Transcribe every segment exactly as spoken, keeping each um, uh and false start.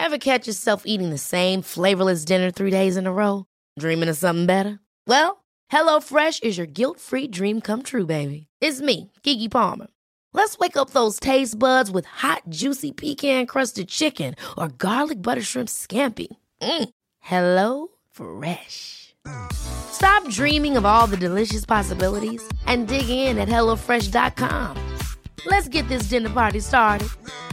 Ever catch yourself eating the same flavorless dinner three days in a row? Dreaming of something better? Well, HelloFresh is your guilt-free dream come true, baby. It's me, Keke Palmer. Let's wake up those taste buds with hot, juicy pecan-crusted chicken or garlic butter shrimp scampi. Mm. Hello Fresh. Stop dreaming of all the delicious possibilities and dig in at hello fresh dot com. Let's get this dinner party started.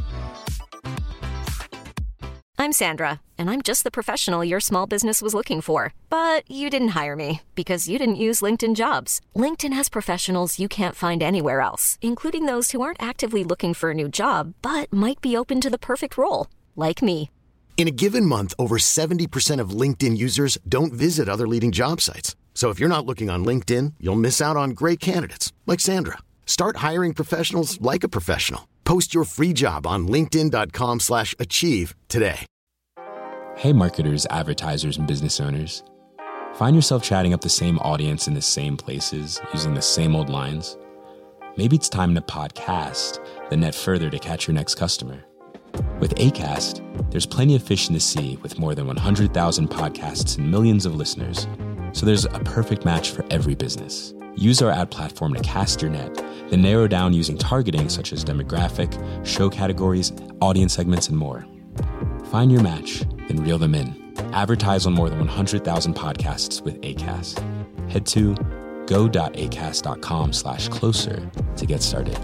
I'm Sandra, and I'm just the professional your small business was looking for. But you didn't hire me because you didn't use LinkedIn Jobs. LinkedIn has professionals you can't find anywhere else, including those who aren't actively looking for a new job, but might be open to the perfect role, like me. In a given month, over seventy percent of LinkedIn users don't visit other leading job sites. So if you're not looking on LinkedIn, you'll miss out on great candidates like Sandra. Start hiring professionals like a professional. Post your free job on linkedin dot com slash achieve today. Hey marketers, advertisers, and business owners. Find yourself chatting up the same audience in the same places, using the same old lines? Maybe it's time to podcast, then net further to catch your next customer. With Acast, there's plenty of fish in the sea with more than one hundred thousand podcasts and millions of listeners. So there's a perfect match for every business. Use our ad platform to cast your net, then narrow down using targeting such as demographic, show categories, audience segments, and more. Find your match, then reel them in. Advertise on more than one hundred thousand podcasts with Acast. Head to go.acast.com slash closer to get started.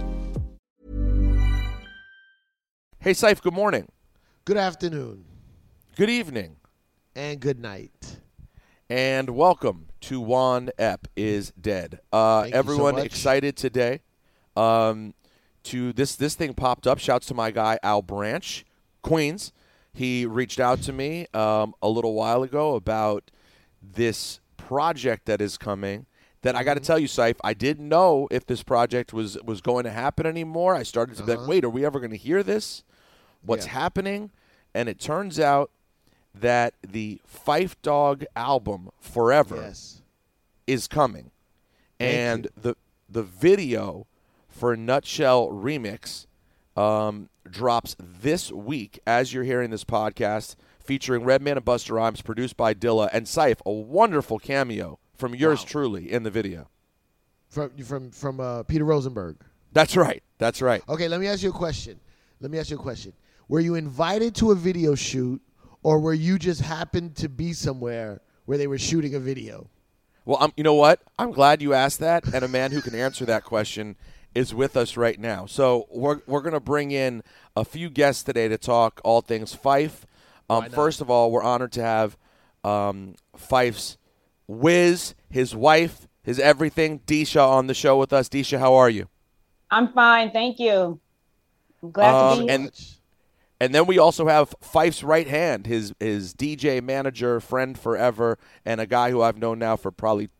Hey, Saif, good morning. Good afternoon. Good evening. And good night. And welcome to Juan Ep is Dead. Uh, Thank you everyone so much. excited today. Um, to this this thing popped up. Shouts to my guy, Al Branch, Queens. He reached out to me um, a little while ago about this project that is coming that I got to tell you, Saif, I didn't know if this project was, was going to happen anymore. I started to Uh-huh. be like, wait, are we ever going to hear this? What's Yeah. happening? And it turns out that the Phife Dawg album, Forever, Yes. is coming. Thank and you. the the video for Nutshell Remix um, drops this week as you're hearing this podcast, featuring Redman and Busta Rhymes, produced by Dilla, and Saif, a wonderful cameo from yours Wow. truly in the video. From from from uh, Peter Rosenberg. That's right. That's right. Okay, let me ask you a question. Let me ask you a question. Were you invited to a video shoot, or were you just happened to be somewhere where they were shooting a video? Well, um, you know what? I'm glad you asked that, and a man who can answer that question is with us right now. So we're we're going to bring in a few guests today to talk all things Phife. Um, first of all, we're honored to have um, Phife's Wiz, his wife, his everything, Deesha, on the show with us. Deesha, how are you? I'm fine, thank you. I'm glad Um, to be here. and and then we also have Phife's right hand, his his D J manager, friend forever, and a guy who I've known now for probably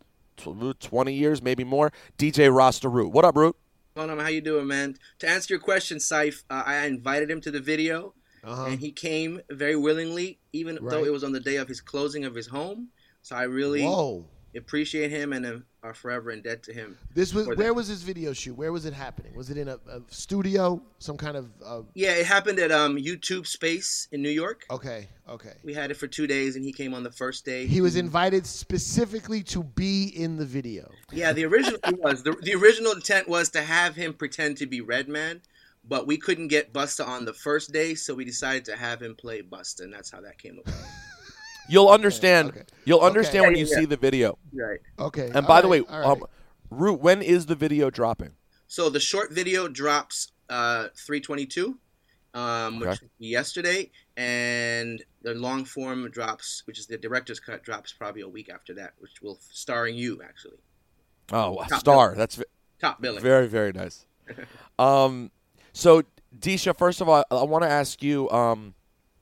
twenty years, maybe more, D J Rasta Root. What up, Root? Hold on, how you doing, man? To answer your question, Saif, uh, I invited him to the video, Uh-huh. and he came very willingly, even though Right. it was on the day of his closing of his home. So I really Whoa. appreciate him and am- are forever indebted to him. This was for where that. was this video shoot? Where was it happening? Was it in a, a studio? Some kind of uh, Yeah, it happened at um, YouTube Space in New York. okay, okay. We had it for two days, and he came on the first day. He was invited specifically to be in the video. Yeah, the original it was the, the original intent was to have him pretend to be Redman, but we couldn't get Busta on the first day, so we decided to have him play Busta, and that's how that came about. You'll understand. okay. You'll understand Okay. when you Yeah. see the video. Right. Okay. And all by the right, way, all right. um, Root, when is the video dropping? So the short video drops uh, three twenty-two, um, which Okay. was yesterday, and the long form drops, which is the director's cut, drops probably a week after that, which will starring you actually, Oh, a Top star. billing. That's v- top billing. very, very nice. um, so, Deesha, first of all, I want to ask you, um,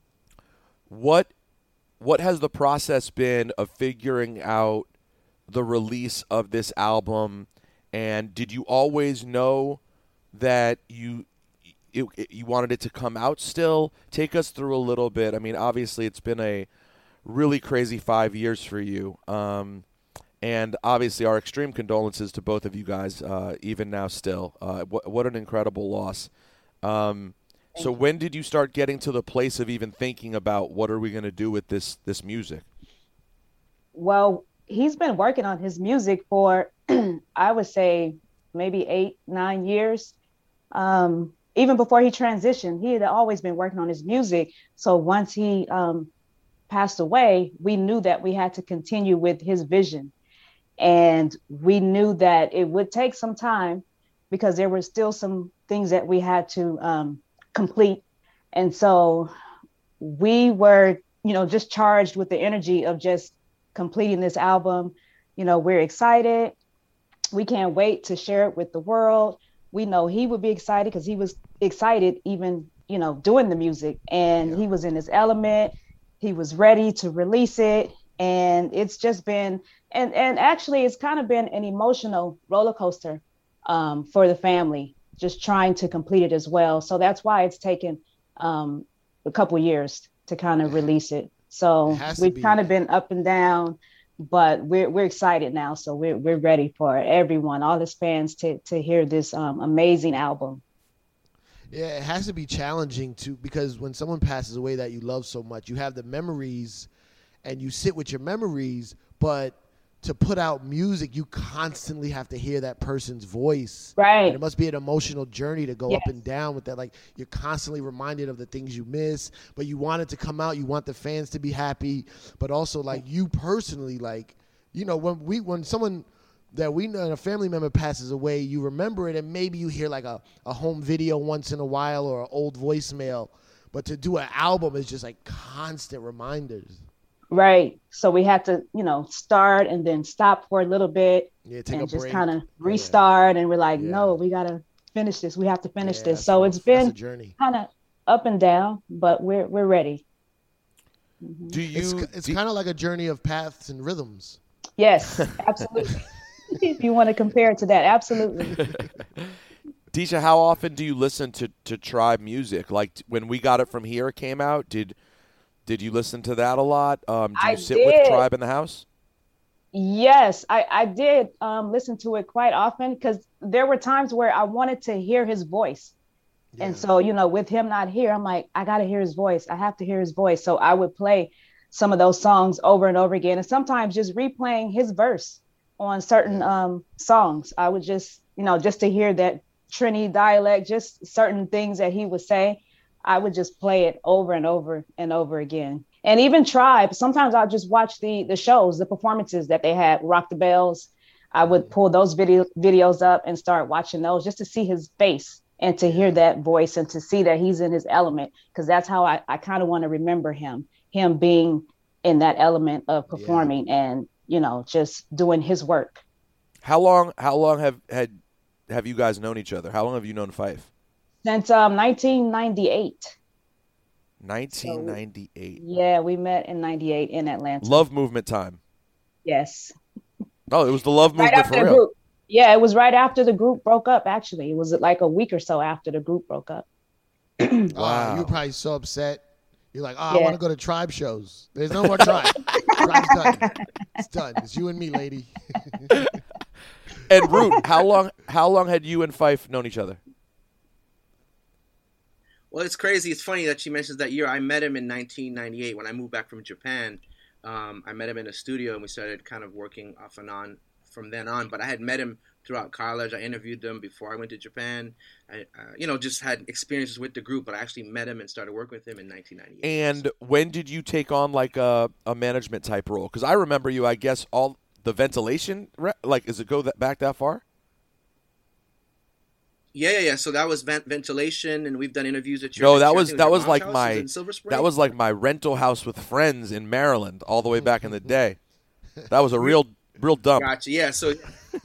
what what has the process been of figuring out the release of this album? And did you always know that you it, it- you wanted it to come out still? Take us through a little bit. I mean, obviously, it's been a really crazy five years for you. Um, and obviously, our extreme condolences to both of you guys, uh, even now still. Uh, what, what an incredible loss. Um, So when did you start getting to the place of even thinking about what are we going to do with this this music? Well, he's been working on his music for, I would say, maybe eight, nine years. Um, even before he transitioned, he had always been working on his music. So once he um, passed away, we knew that we had to continue with his vision. And we knew that it would take some time because there were still some things that we had to um, complete. And so we were, you know, just charged with the energy of just completing this album. You know, we're excited. We can't wait to share it with the world. We know he would be excited because he was excited even, you know, doing the music, and yeah. he was in his element. He was ready to release it. And it's just been, and, and actually it's kind of been an emotional roller coaster um, for the family, just trying to complete it as well. So that's why it's taken um, a couple years to kind of release it. So it we've be. kind of been up and down, but we're we're excited now. So we're we're ready for everyone, all his fans, to to hear this um, amazing album. Yeah, it has to be challenging to, because when someone passes away that you love so much, you have the memories and you sit with your memories, but to put out music, you constantly have to hear that person's voice. Right. And it must be an emotional journey to go yes. up and down with that. Like, you're constantly reminded of the things you miss, but you want it to come out. You want the fans to be happy, but also like you personally, like, you know, when we, when someone that we know, a family member passes away, you remember it, and maybe you hear like a, a home video once in a while or an old voicemail, but to do an album is just like constant reminders. Right. So we had to, you know, start and then stop for a little bit yeah, take and a just break. kind of restart. Yeah. And we're like, yeah. no, we got to finish this. We have to finish yeah, this. So it's been kind of up and down, but we're we're ready. Mm-hmm. Do you? It's, it's kind of like a journey of paths and rhythms. Yes, absolutely. If you want to compare it to that, absolutely. Deesha, how often do you listen to, to Tribe music? Like when We Got It From Here came out, did did you listen to that a lot? Um, do you I sit did. with Tribe in the house? Yes, I, I did um, listen to it quite often because there were times where I wanted to hear his voice. Yeah. And so, you know, with him not here, I'm like, I got to hear his voice. I have to hear his voice. So I would play some of those songs over and over again, and sometimes just replaying his verse on certain um, songs. I would just, you know, just to hear that Trini dialect, just certain things that he would say, I would just play it over and over and over again. And even Tribe, sometimes I'll just watch the the shows, the performances that they had, Rock the Bells. I would pull those video videos up and start watching those just to see his face and to hear that voice and to see that he's in his element, because that's how I, I kind of want to remember him, him being in that element of performing yeah. and, you know, just doing his work. How long how long have had have you guys known each other? How long have you known Phife? Since um, nineteen ninety-eight. nineteen ninety-eight. So, yeah, we met in ninety-eight in Atlanta. Love movement time. Yes. Oh, it was the love movement right for real. Group. Yeah, it was right after the group broke up, actually. It was like a week or so after the group broke up. Wow. Uh, you were probably so upset. You're like, oh, yeah. I want to go to Tribe shows. There's no more Tribe. Tribe's done. It's done. It's you and me, lady. And Root, how long how long had you and Phife known each other? Well, it's crazy. It's funny that she mentions that year. I met him in nineteen ninety-eight when I moved back from Japan. Um, I met him in a studio, and we started kind of working off and on from then on. But I had met him throughout college. I interviewed him before I went to Japan. I, uh, you know, just had experiences with the group, but I actually met him and started working with him in nineteen ninety-eight. And when did you take on like a, a management type role? Because I remember you, I guess, all the Ventilation, like, does it go that, back that far? Yeah, yeah, yeah. So that was vent- Ventilation, and we've done interviews at your. No, that your, was that was like house. my that was like my rental house with friends in Maryland, all the way back in the day. That was a real real dump. Gotcha. Yeah. So,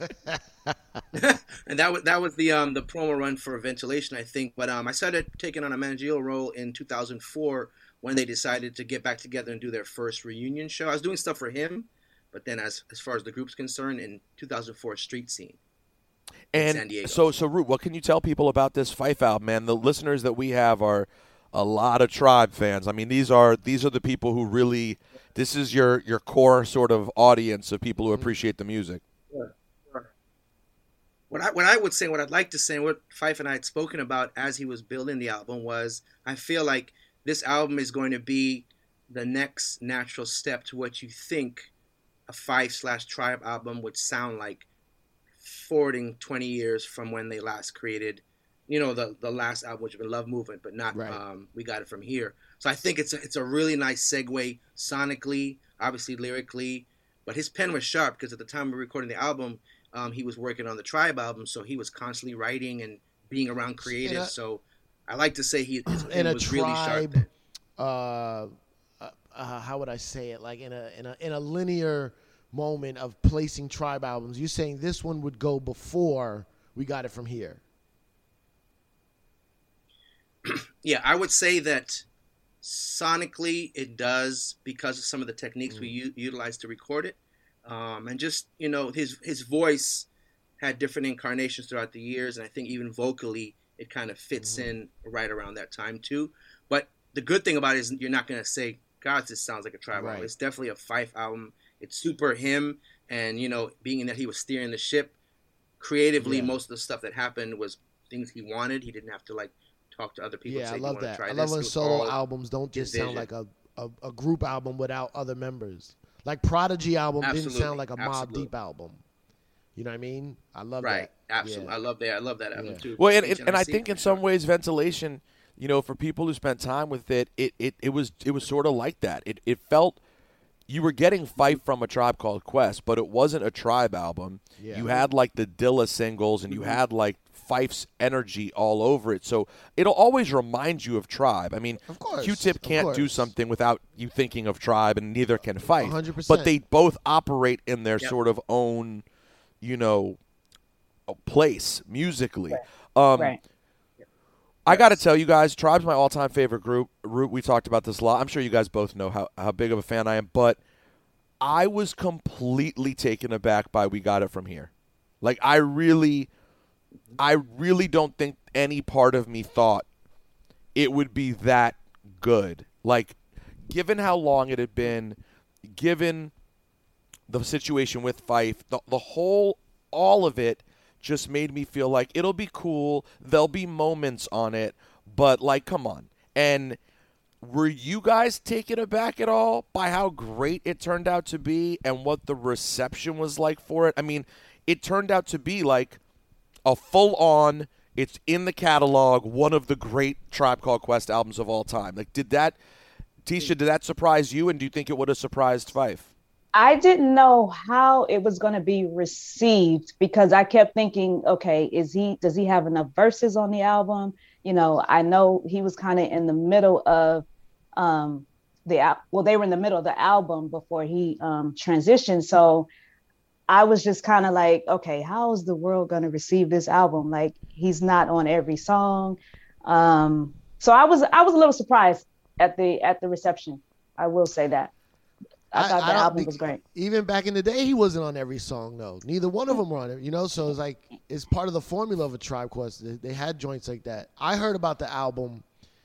and that was that was the um the promo run for Ventilation, I think. But um, I started taking on a managerial role in two thousand four when they decided to get back together and do their first reunion show. I was doing stuff for him, but then as as far as the group's concerned, in two thousand four, Street Scene. And so, so Root, what can you tell people about this Phife album, man? The listeners that we have are a lot of Tribe fans. I mean, these are these are the people who really, this is your, your core sort of audience of people who appreciate the music. Sure. Sure. what I what I would say, what I'd like to say, and what Phife and I had spoken about as he was building the album was, I feel like this album is going to be the next natural step to what you think a Phife slash Tribe album would sound like, forwarding twenty years from when they last created, you know, the the last album, which would be Love Movement, but not Right. um, We Got It From Here. So I think it's a, it's a really nice segue sonically, obviously lyrically, but his pen was sharp because at the time of recording the album, um, he was working on the Tribe album, so he was constantly writing and being around creative. a- so I like to say he his in pen a was really sharp. tribe, then. uh, uh, uh, how would I say it? Like in a in a in a linear moment of placing Tribe albums. You're saying this one would go before We Got It From Here. Yeah, I would say that sonically it does because of some of the techniques mm. we u- utilized to record it, um, and just you know his his voice had different incarnations throughout the years, and I think even vocally it kind of fits mm. in right around that time too. But the good thing about it is you're not going to say, "God, this sounds like a Tribe Right. album." It's definitely a Phife album. It's super him, and you know, being that he was steering the ship creatively, Yeah. most of the stuff that happened was things he wanted. He didn't have to like talk to other people. Yeah, and say, I "You love wanna that. try I this?" love It when was solo all albums don't just his sound vision. like a, a, a group album without other members. Like Prodigy album didn't Absolutely, sound like a Mobb absolutely. Deep album. You know what I mean? I love Right, that. absolutely. Yeah. I love that. I love that album Yeah. too. Well, and, H and, and I N I C, think in for some sure. ways, ventilation, you know, for people who spent time with it, it, it, it was it was sort of like that. It it felt you were getting Phife from a Tribe Called Quest, but it wasn't a Tribe album. Yeah. You had like the Dilla singles, and you had like Fife's energy all over it. So it'll always remind you of Tribe. I mean, Of course, Q-Tip of can't do course. something without you thinking of Tribe, and neither can Phife. one hundred percent. But they both operate in their Yep. sort of own, you know, place musically. Um, Right. I got to tell you guys, Tribe's my all-time favorite group. Root, we talked about this a lot. I'm sure you guys both know how, how big of a fan I am, but I was completely taken aback by We Got It From Here. Like, I really, I really don't think any part of me thought it would be that good. Like, given how long it had been, given the situation with Phife, the, the whole, all of it, just made me feel like it'll be cool. There'll be moments on it, but like, come on. And were you guys taken aback at all by how great it turned out to be and what the reception was like for it? I mean, it turned out to be like a full-on, it's in the catalog, one of the great Tribe Called Quest albums of all time. Like, did that, Tisha, did that surprise you, and do you think it would have surprised Phife? I didn't know how it was going to be received because I kept thinking, okay, is he, does he have enough verses on the album? You know, I know he was kind of in the middle of um, the, al- well, they were in the middle of the album before he um, transitioned. So I was just kind of like, okay, how is the world going to receive this album? Like, he's not on every song. Um, so I was, I was a little surprised at the, at the reception. I will say that. I, thought the don't album think- was great. Even back in the day, he wasn't on every song, though. Neither one of them were on it, you know? So it's like, it's part of the formula of a Tribe Quest. They, they had joints like that. I heard about the album,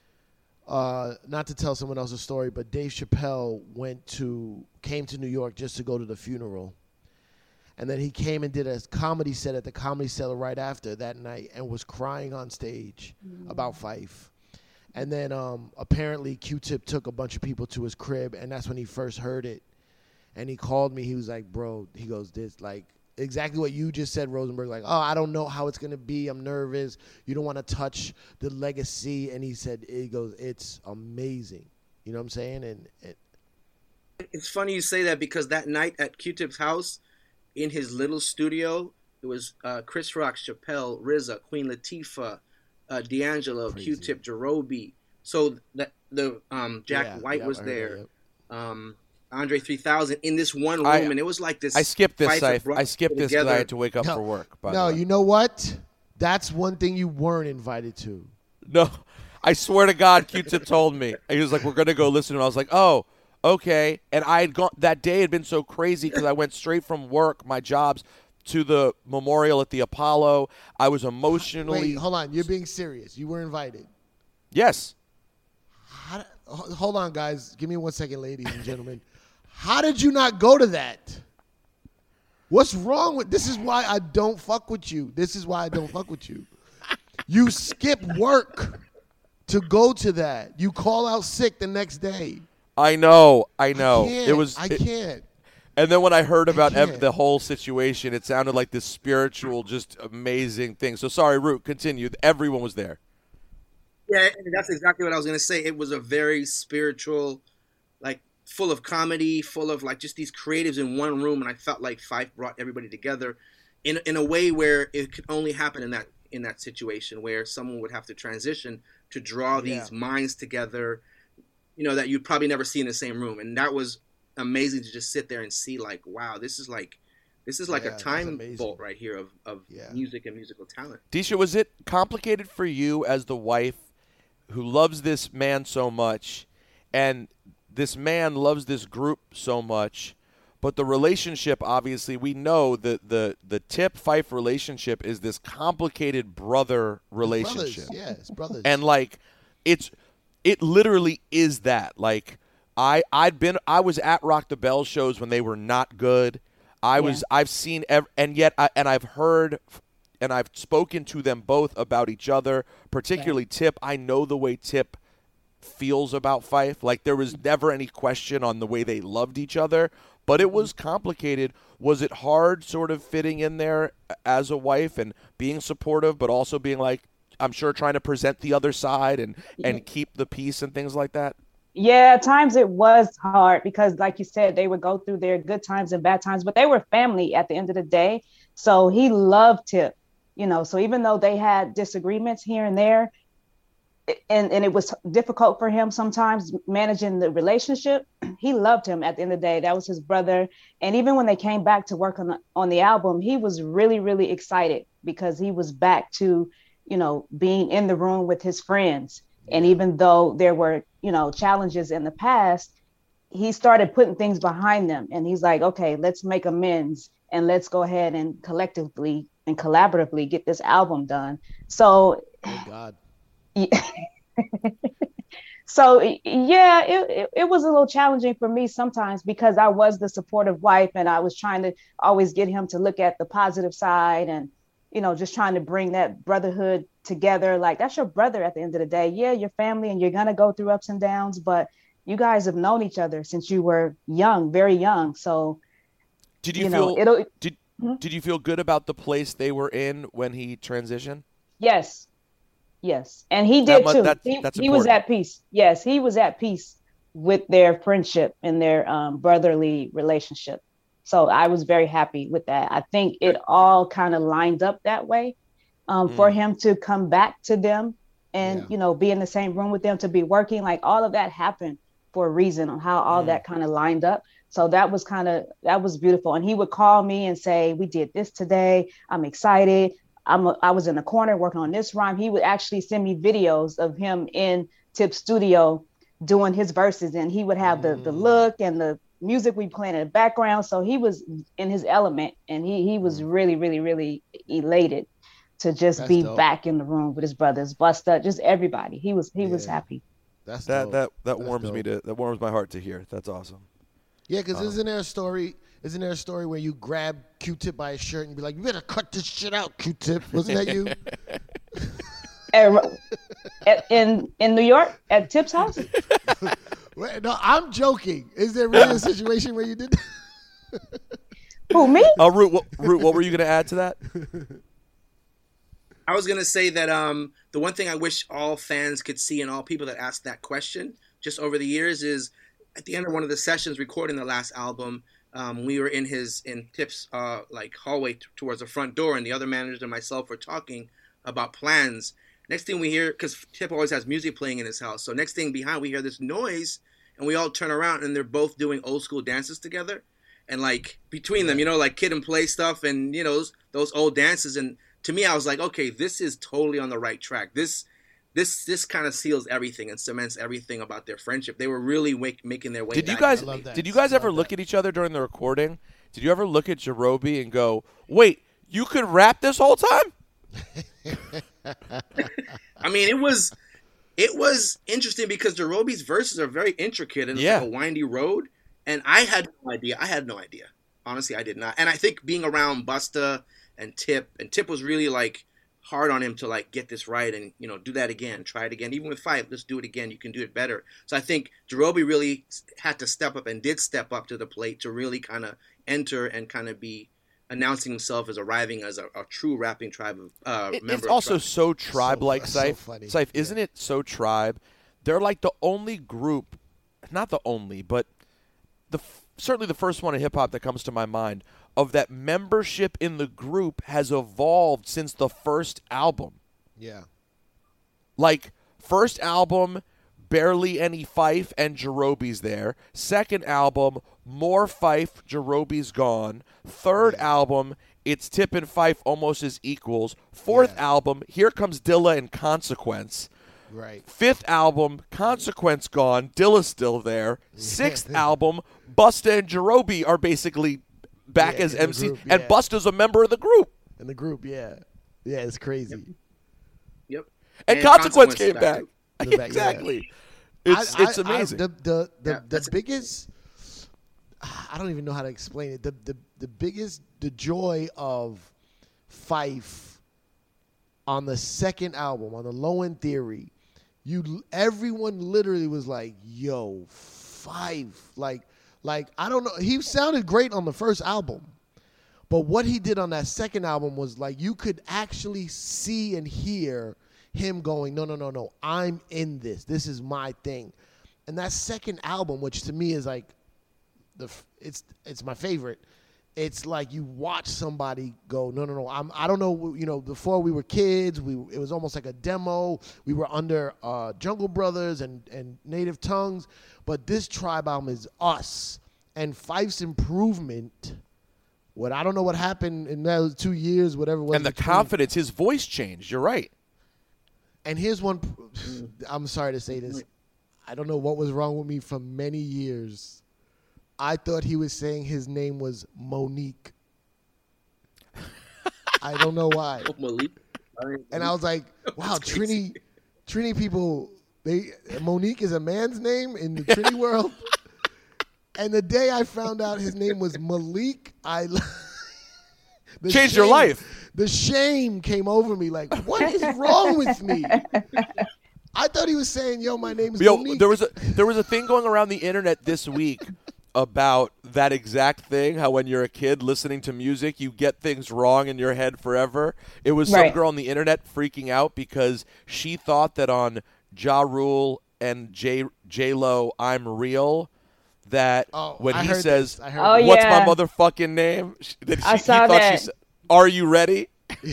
uh, not to tell someone else's story, but Dave Chappelle went to, came to New York just to go to the funeral. And then he came and did a comedy set at the Comedy Cellar right after that night and was crying on stage mm. about Phife. And then um, apparently Q-Tip took a bunch of people to his crib, and that's when he first heard it. And he called me. He was like, bro, he goes, this, like, exactly what you just said, Rosenberg. Like, oh, I don't know how it's going to be. I'm nervous. You don't want to touch the legacy. And he said, he goes, it's amazing. You know what I'm saying? And, and it's funny you say that because that night at Q-Tip's house, in his little studio, it was uh, Chris Rock, Chappelle, R Z A, Queen Latifah, uh, D'Angelo, Crazy. Q-Tip, Jarobi. So that the um, Jack Yeah, White yeah, was I heard there. that, Um, Andre three thousand in this one room, I- and it was like this. I skipped this. Phife had I, brought I skipped this because I together. had to wake up No, for work. By no, the way. you know what? That's one thing you weren't invited to. No, I swear to God, Q-Tip told me. He was like, "We're gonna go listen." And I was like, "Oh, okay." And I had gone that day had been so crazy because I went straight from work, my jobs, to the memorial at the Apollo. I was emotionally. Wait, hold on. You're being serious. You were invited. Yes. How d- ho- hold on, guys. Give me one second, ladies and gentlemen. How did you not go to that? What's wrong with this? Is why I don't fuck with you. This is why I don't fuck with you. You skip work to go to that. You call out sick the next day. I know, I know. I can't, it was. I it, can't. And then when I heard about I ev- can't. the whole situation, it sounded like this spiritual, just amazing thing. So sorry, Root, continue. Everyone was there. Yeah, and that's exactly what I was going to say. It was a very spiritual, like full of comedy, full of like just these creatives in one room, and I felt like Phife brought everybody together in in a way where it could only happen in that in that situation where someone would have to transition to draw these Yeah. minds together, you know, that you'd probably never see in the same room, and that was amazing to just sit there and see like, wow, this is like this is like Yeah, a that's time amazing. bolt right here of of Yeah. music and musical talent. Disha, was it complicated for you as the wife who loves this man so much, and this man loves this group so much, but the relationship, obviously, we know that the, the Tip Phife relationship is this complicated brother relationship. Brothers, yeah, it's brothers. And like it's it literally is that. Like I I'd been I was at Rock the Bell shows when they were not good. I was I've seen ev- and yet I, and I've heard and I've spoken to them both about each other, particularly Tip. I know the way Tip feels about Phife. Like there was never any question on the way they loved each other, but it was complicated. Was it hard sort of fitting in there as a wife and being supportive, but also being like, I'm sure trying to present the other side and, and keep the peace and things like that? Yeah, at times it was hard because, like you said, they would go through their good times and bad times, but they were family at the end of the day. So he loved Tip, you know, so even though they had disagreements here and there, and, and it was difficult for him sometimes managing the relationship, he loved him at the end of the day. That was his brother. And even when they came back to work on the, on the album, he was really, really excited because he was back to, you know, being in the room with his friends. And even though there were, you know, challenges in the past, he started putting things behind them. And he's like, okay, let's make amends and let's go ahead and collectively and collaboratively get this album done. So, Thank God. so yeah, it, it, it was a little challenging for me sometimes because I was the supportive wife and I was trying to always get him to look at the positive side and, you know, just trying to bring that brotherhood together. Like, that's your brother at the end of the day. Yeah, your family, and you're going to go through ups and downs, but you guys have known each other since you were young, very young. So, Did you, you feel know, it'll, did, Hmm? did you feel good about the place they were in when he transitioned? yes, yes. And he That did mu- too. that's- he that's he was important. at peace. Yes, he was at peace with their friendship and their um, brotherly relationship. So I was very happy with that. I think it all kind of lined up that way um, for Mm. him to come back to them and, Yeah. you know, be in the same room with them, to be working. Like, all of that happened for a reason on how all Mm. that kind of lined up. So that was kind of, that was beautiful. And he would call me and say, we did this today. I'm excited. I'm a, I was in the corner working on this rhyme. He would actually send me videos of him in Tip's studio doing his verses, and he would have the the look and the music we playing in the background. So he was in his element, and he he was really, really, really elated to just That's be dope. back in the room with his brothers, Busta, just everybody. He was he was Yeah. happy. That's That dope. that that That's warms me dope. to that warms my heart to hear. That's awesome. Yeah, because isn't there a story? Isn't there a story where you grab Q-Tip by his shirt and be like, "You better cut this shit out, Q-Tip"? Wasn't that you? At- at- in in New York at Tip's house. Wait, no, I'm joking. Is there really a situation where you did that? Who, me? Uh, Root, what, Root, what were you going to add to that? I was gonna say that um, the one thing I wish all fans could see and all people that ask that question just over the years is at the end of one of the sessions recording the last album, um, we were in his in Tip's uh, like hallway t- towards the front door, and the other managers and myself were talking about plans. Next thing we hear, because Tip always has music playing in his house, so next thing behind we hear this noise, and we all turn around and they're both doing old school dances together, and like between them, you know, like Kid and Play stuff, and you know those, those old dances. And to me, I was like, okay, this is totally on the right track. This this this kind of seals everything and cements everything about their friendship. They were really wake, making their way. Did you back guys into love me. that. did you guys I ever love look that. at each other during the recording? Did you ever look at Jerobi and go, "Wait, you could rap this whole time?" I mean, it was it was interesting because Jerobi's verses are very intricate and it's Yeah. like a windy road, and I had no idea. I had no idea. Honestly, I did not. And I think being around Busta and Tip, and Tip was really like hard on him to like get this right and, you know, do that again, try it again. Even with Fife, let's do it again. You can do it better. So I think Jarobi really had to step up and did step up to the plate to really kind of enter and kind of be announcing himself as arriving as a, a true rapping tribe of uh, it, member. It's also of so tribe-like, so, Syph. so funny. Syph, Yeah. isn't it so tribe? They're like the only group, not the only, but the certainly the first one in hip-hop that comes to my mind, of that membership in the group has evolved since the first album. Yeah. Like, first album, barely any Fife and Jarobi's there. Second album, more Fife, Jarobi's gone. Third Yeah. album, it's Tip and Fife almost as equals. Fourth Yeah. album, here comes Dilla and Consequence. Right. Fifth album, Consequence gone, Dilla's still there. Sixth album, Busta and Jarobi are basically back Yeah, as in the M Cs, group, and yeah. Busta's a member of the group. In the group, yeah. Yeah, it's crazy. Yep. And, And Consequence, Consequence came back back. too. The back, yeah. Exactly. It's I- it's I- I- amazing. the the the, Yeah, the that's- biggest I don't even know how to explain it. The the the biggest the joy of Fife on the second album, on the Low End Theory, you everyone literally was like, "Yo, Fife." Like like I don't know, he sounded great on the first album. But what he did on that second album was like you could actually see and hear him going, no, no, no, no, I'm in this. This is my thing. And that second album, which to me is like the it's it's my favorite. It's like you watch somebody go, no, no, no. I'm I don't know. You know, before we were kids, we it was almost like a demo. We were under uh, Jungle Brothers and and Native Tongues, but this Tribe album is us and Fife's improvement. What I don't know what happened in those two years, whatever it was. and the between- confidence, his voice changed. You're right. And here's one. I'm sorry to say this. I don't know what was wrong with me for many years. I thought he was saying his name was Monique. I don't know why. Oh, Malik. And I was like, wow, Trini, Trini people, they Monique is a man's name in the Trini world. And the day I found out his name was Malik, I the Changed your shame- life. The shame came over me. Like, what is wrong with me? I thought he was saying, "Yo, my name is Yo, Monique." there was a there was a thing going around the internet this week about that exact thing. How when you're a kid listening to music, you get things wrong in your head forever. It was some Right. girl on the internet freaking out because she thought that on Ja Rule and J J Lo, "I'm Real," that Oh, when I he heard says, this. I heard Oh, this. "What's yeah. my motherfucking name?" She, that she, I he saw thought that. she said, "Are you ready?"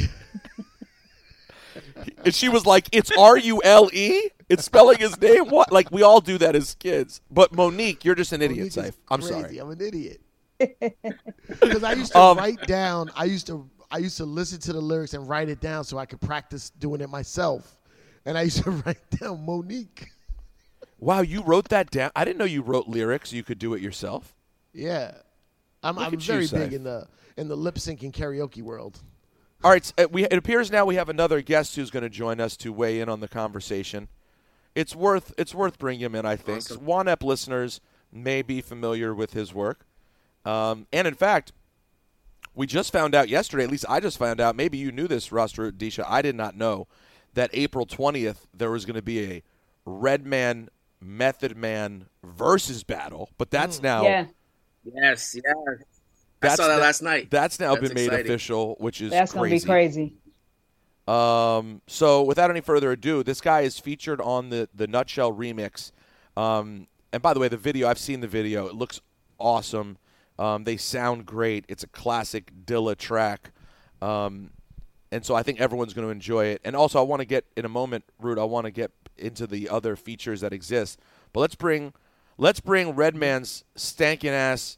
And she was like, "It's R U L E? It's spelling his name? What?" Like, we all do that as kids. But Monique, you're just an idiot, Monique is Syph. I'm crazy. sorry. I'm an idiot. Because I used to Um, write down. I used to. I used to listen to the lyrics and write it down so I could practice doing it myself. And I used to write down Monique. Wow, you wrote that down? I didn't know you wrote lyrics. You could do it yourself. Yeah, I'm, Look I'm at you, very Syph. big in the in the lip syncing karaoke world. All right, uh, we, it appears now we have another guest who's going to join us to weigh in on the conversation. It's worth it's worth bringing him in, I think. Awesome. Wanep listeners may be familiar with his work. Um, and, in fact, we just found out yesterday, at least I just found out, maybe you knew this, Rasta Disha, I did not know, that April twentieth there was going to be a Redman, Method Man versus battle. But that's now Yeah, Yes, yes. I That's saw that the- last night. that's now That's been made exciting. official, which is that's gonna crazy. be crazy. Um, so without any further ado, this guy is featured on the, the Nutshell remix. Um, and by the way, the video, I've seen the video. It looks awesome. Um, they sound great. It's a classic Dilla track. Um, and so I think everyone's going to enjoy it. And also I want to get, in a moment, Root, I want to get into the other features that exist. But let's bring let's bring Redman's stankin' ass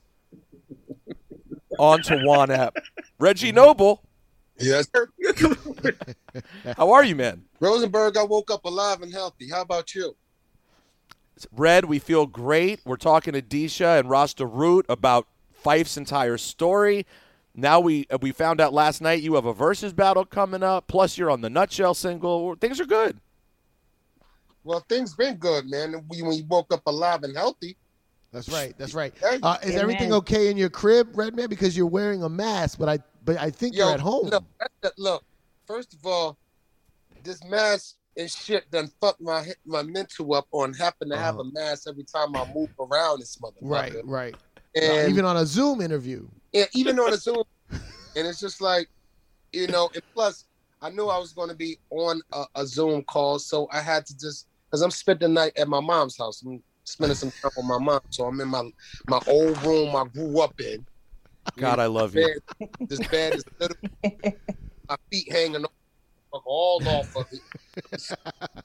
onto Wanep. Reggie Noble, Yes, sir. how are you, man? Rosenberg, I woke up alive and healthy. How about you? Red, we feel great. We're talking to Disha and Rasta Root about Fife's entire story. Now we uh, we found out last night you have a versus battle coming up. Plus, you're on the Nutshell single. Things are good. Well, things been good, man. We, when you woke up alive and healthy, That's right. That's right. Hey. Uh, is Amen. everything okay in your crib, Redman? Because you're wearing a mask, but I but I think Yo, you're at home. Look, that's the- look, first of all, this mask and shit done fucked my my mental up on having to have Uh-huh. a mask every time I move around this motherfucker. Right, right. And Even on a Zoom interview. yeah, even on a Zoom, and it's just like, you know, and plus, I knew I was going to be on a, a Zoom call, so I had to just, because I'm spending the night at my mom's house. I'm spending some time with my mom, so I'm in my my old room I grew up in. God, I love you. Bed, this bed is little, my feet hanging all off of it.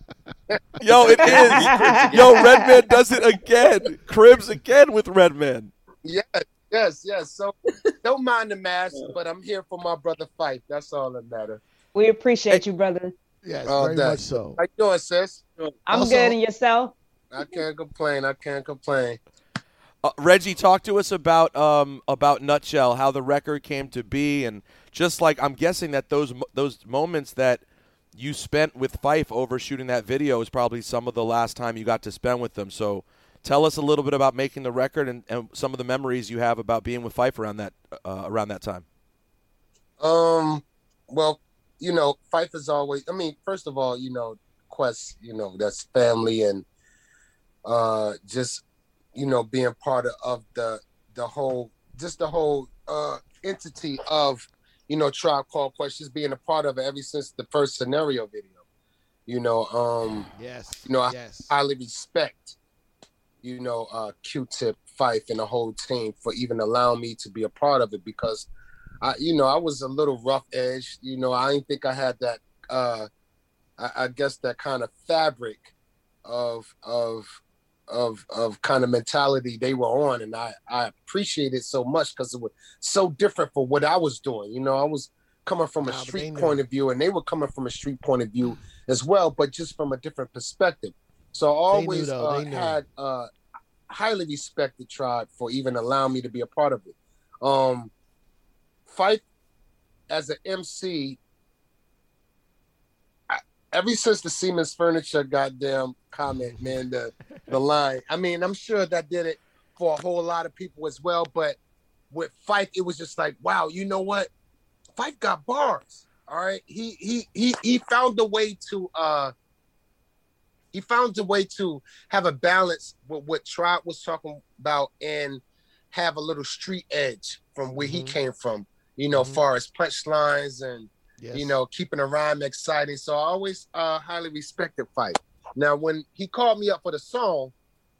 Yo, it is. Yo, Redman does it again. Cribs again with Redman. Yes, yes, yes. So don't mind the mask, but I'm here for my brother Fife. That's all that matters. We appreciate you, brother. Yes, Oh, very that- much so. How you doing, sis? I'm Also- good, and yourself? I can't complain. I can't complain. Uh, Reggie, talk to us about um about Nutshell, how the record came to be, and just like I'm guessing that those mo- those moments that you spent with Fife over shooting that video is probably some of the last time you got to spend with them. So tell us a little bit about making the record and, and some of the memories you have about being with Fife around that uh, around that time. Um, well, you know, Fife is always, I mean, first of all, you know, Quest, you know, that's family, and uh just, you know, being part of, of the the whole, just the whole uh entity of, you know, Tribe Called Quest, just being a part of it ever since the first Scenario video. You know, um, Yes. you know, I yes. highly respect, you know, uh, Q-Tip, Fife, and the whole team for even allowing me to be a part of it, because, I, you know, I was a little rough edged. You know, I didn't think I had that, uh, I, I guess that kind of fabric of of of of kind of mentality they were on, and I I appreciate it so much because it was so different for what I was doing. You know, I was coming from a Nah, but they street knew. point of view, and they were coming from a street point of view as well, but just from a different perspective. So I They knew, always though. uh, They knew. had uh, highly respected Tribe for even allowing me to be a part of it. Um, Fife as an M C, I, ever since the Siemens Furniture goddamn comment, man, the the line. I mean, I'm sure that did it for a whole lot of people as well, but with Fife, it was just like, wow, you know what? Fife got bars. All right. He he he he found a way to uh he found a way to have a balance with what Tribe was talking about and have a little street edge from where he Mhm. came from, you know, Mhm. far as punchlines and Yes. you know, keeping a rhyme exciting. So I always uh highly respected Fife. Now when he called me up for the song,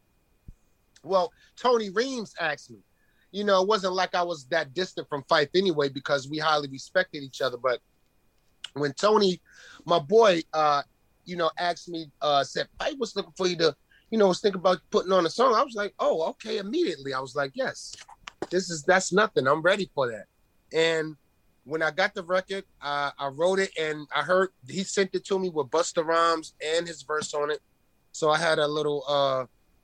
well, Tony Reams asked me. You know, it wasn't like I was that distant from Fife anyway, because we highly respected each other. But when Tony, my boy, uh, you know, asked me, uh, said, Fife was looking for you to, you know, was thinking about putting on a song. I was like, oh, okay, immediately. I was like, yes, this is, that's nothing. I'm ready for that. And when I got the record, uh, I wrote it, and I heard he sent it to me with Busta Rhymes and his verse on it. So I had a little, uh,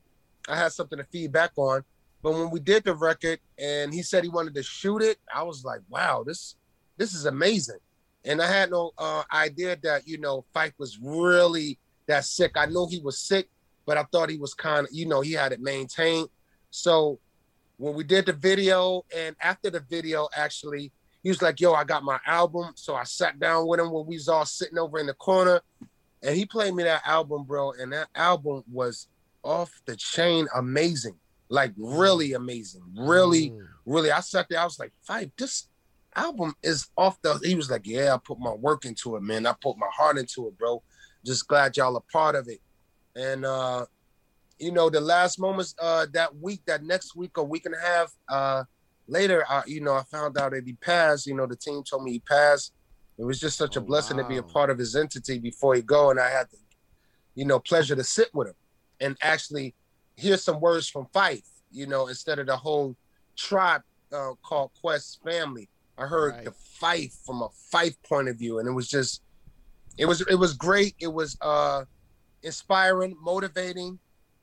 I had something to feed back on. But when we did the record and he said he wanted to shoot it, I was like, wow, this this is amazing. And I had no uh, idea that, you know, Fife was really that sick. I know he was sick, but I thought he was kind of, you know, he had it maintained. So when we did the video, and after the video, actually, he was like, yo, I got my album. So I sat down with him when we was all sitting over in the corner, and he played me that album, bro. And that album was off the chain amazing. Like really amazing, really, Mm. really. I sat there, I was like, Fife, this album is off the, he was like, yeah, I put my work into it, man. I put my heart into it, bro. Just glad y'all are part of it. And, uh, you know, the last moments uh, that week, that next week or week and a half uh, later, I, you know, I found out that he passed. You know, the team told me he passed. It was just such a Oh, blessing to be a wow. part of his entity before he go. And I had the, you know, pleasure to sit with him and actually hear some words from Fife, you know, instead of the whole Tribe uh, Called Quest family. I heard Right. the Fife from a Fife point of view, and it was just, it was, it was great. It was uh, inspiring, motivating,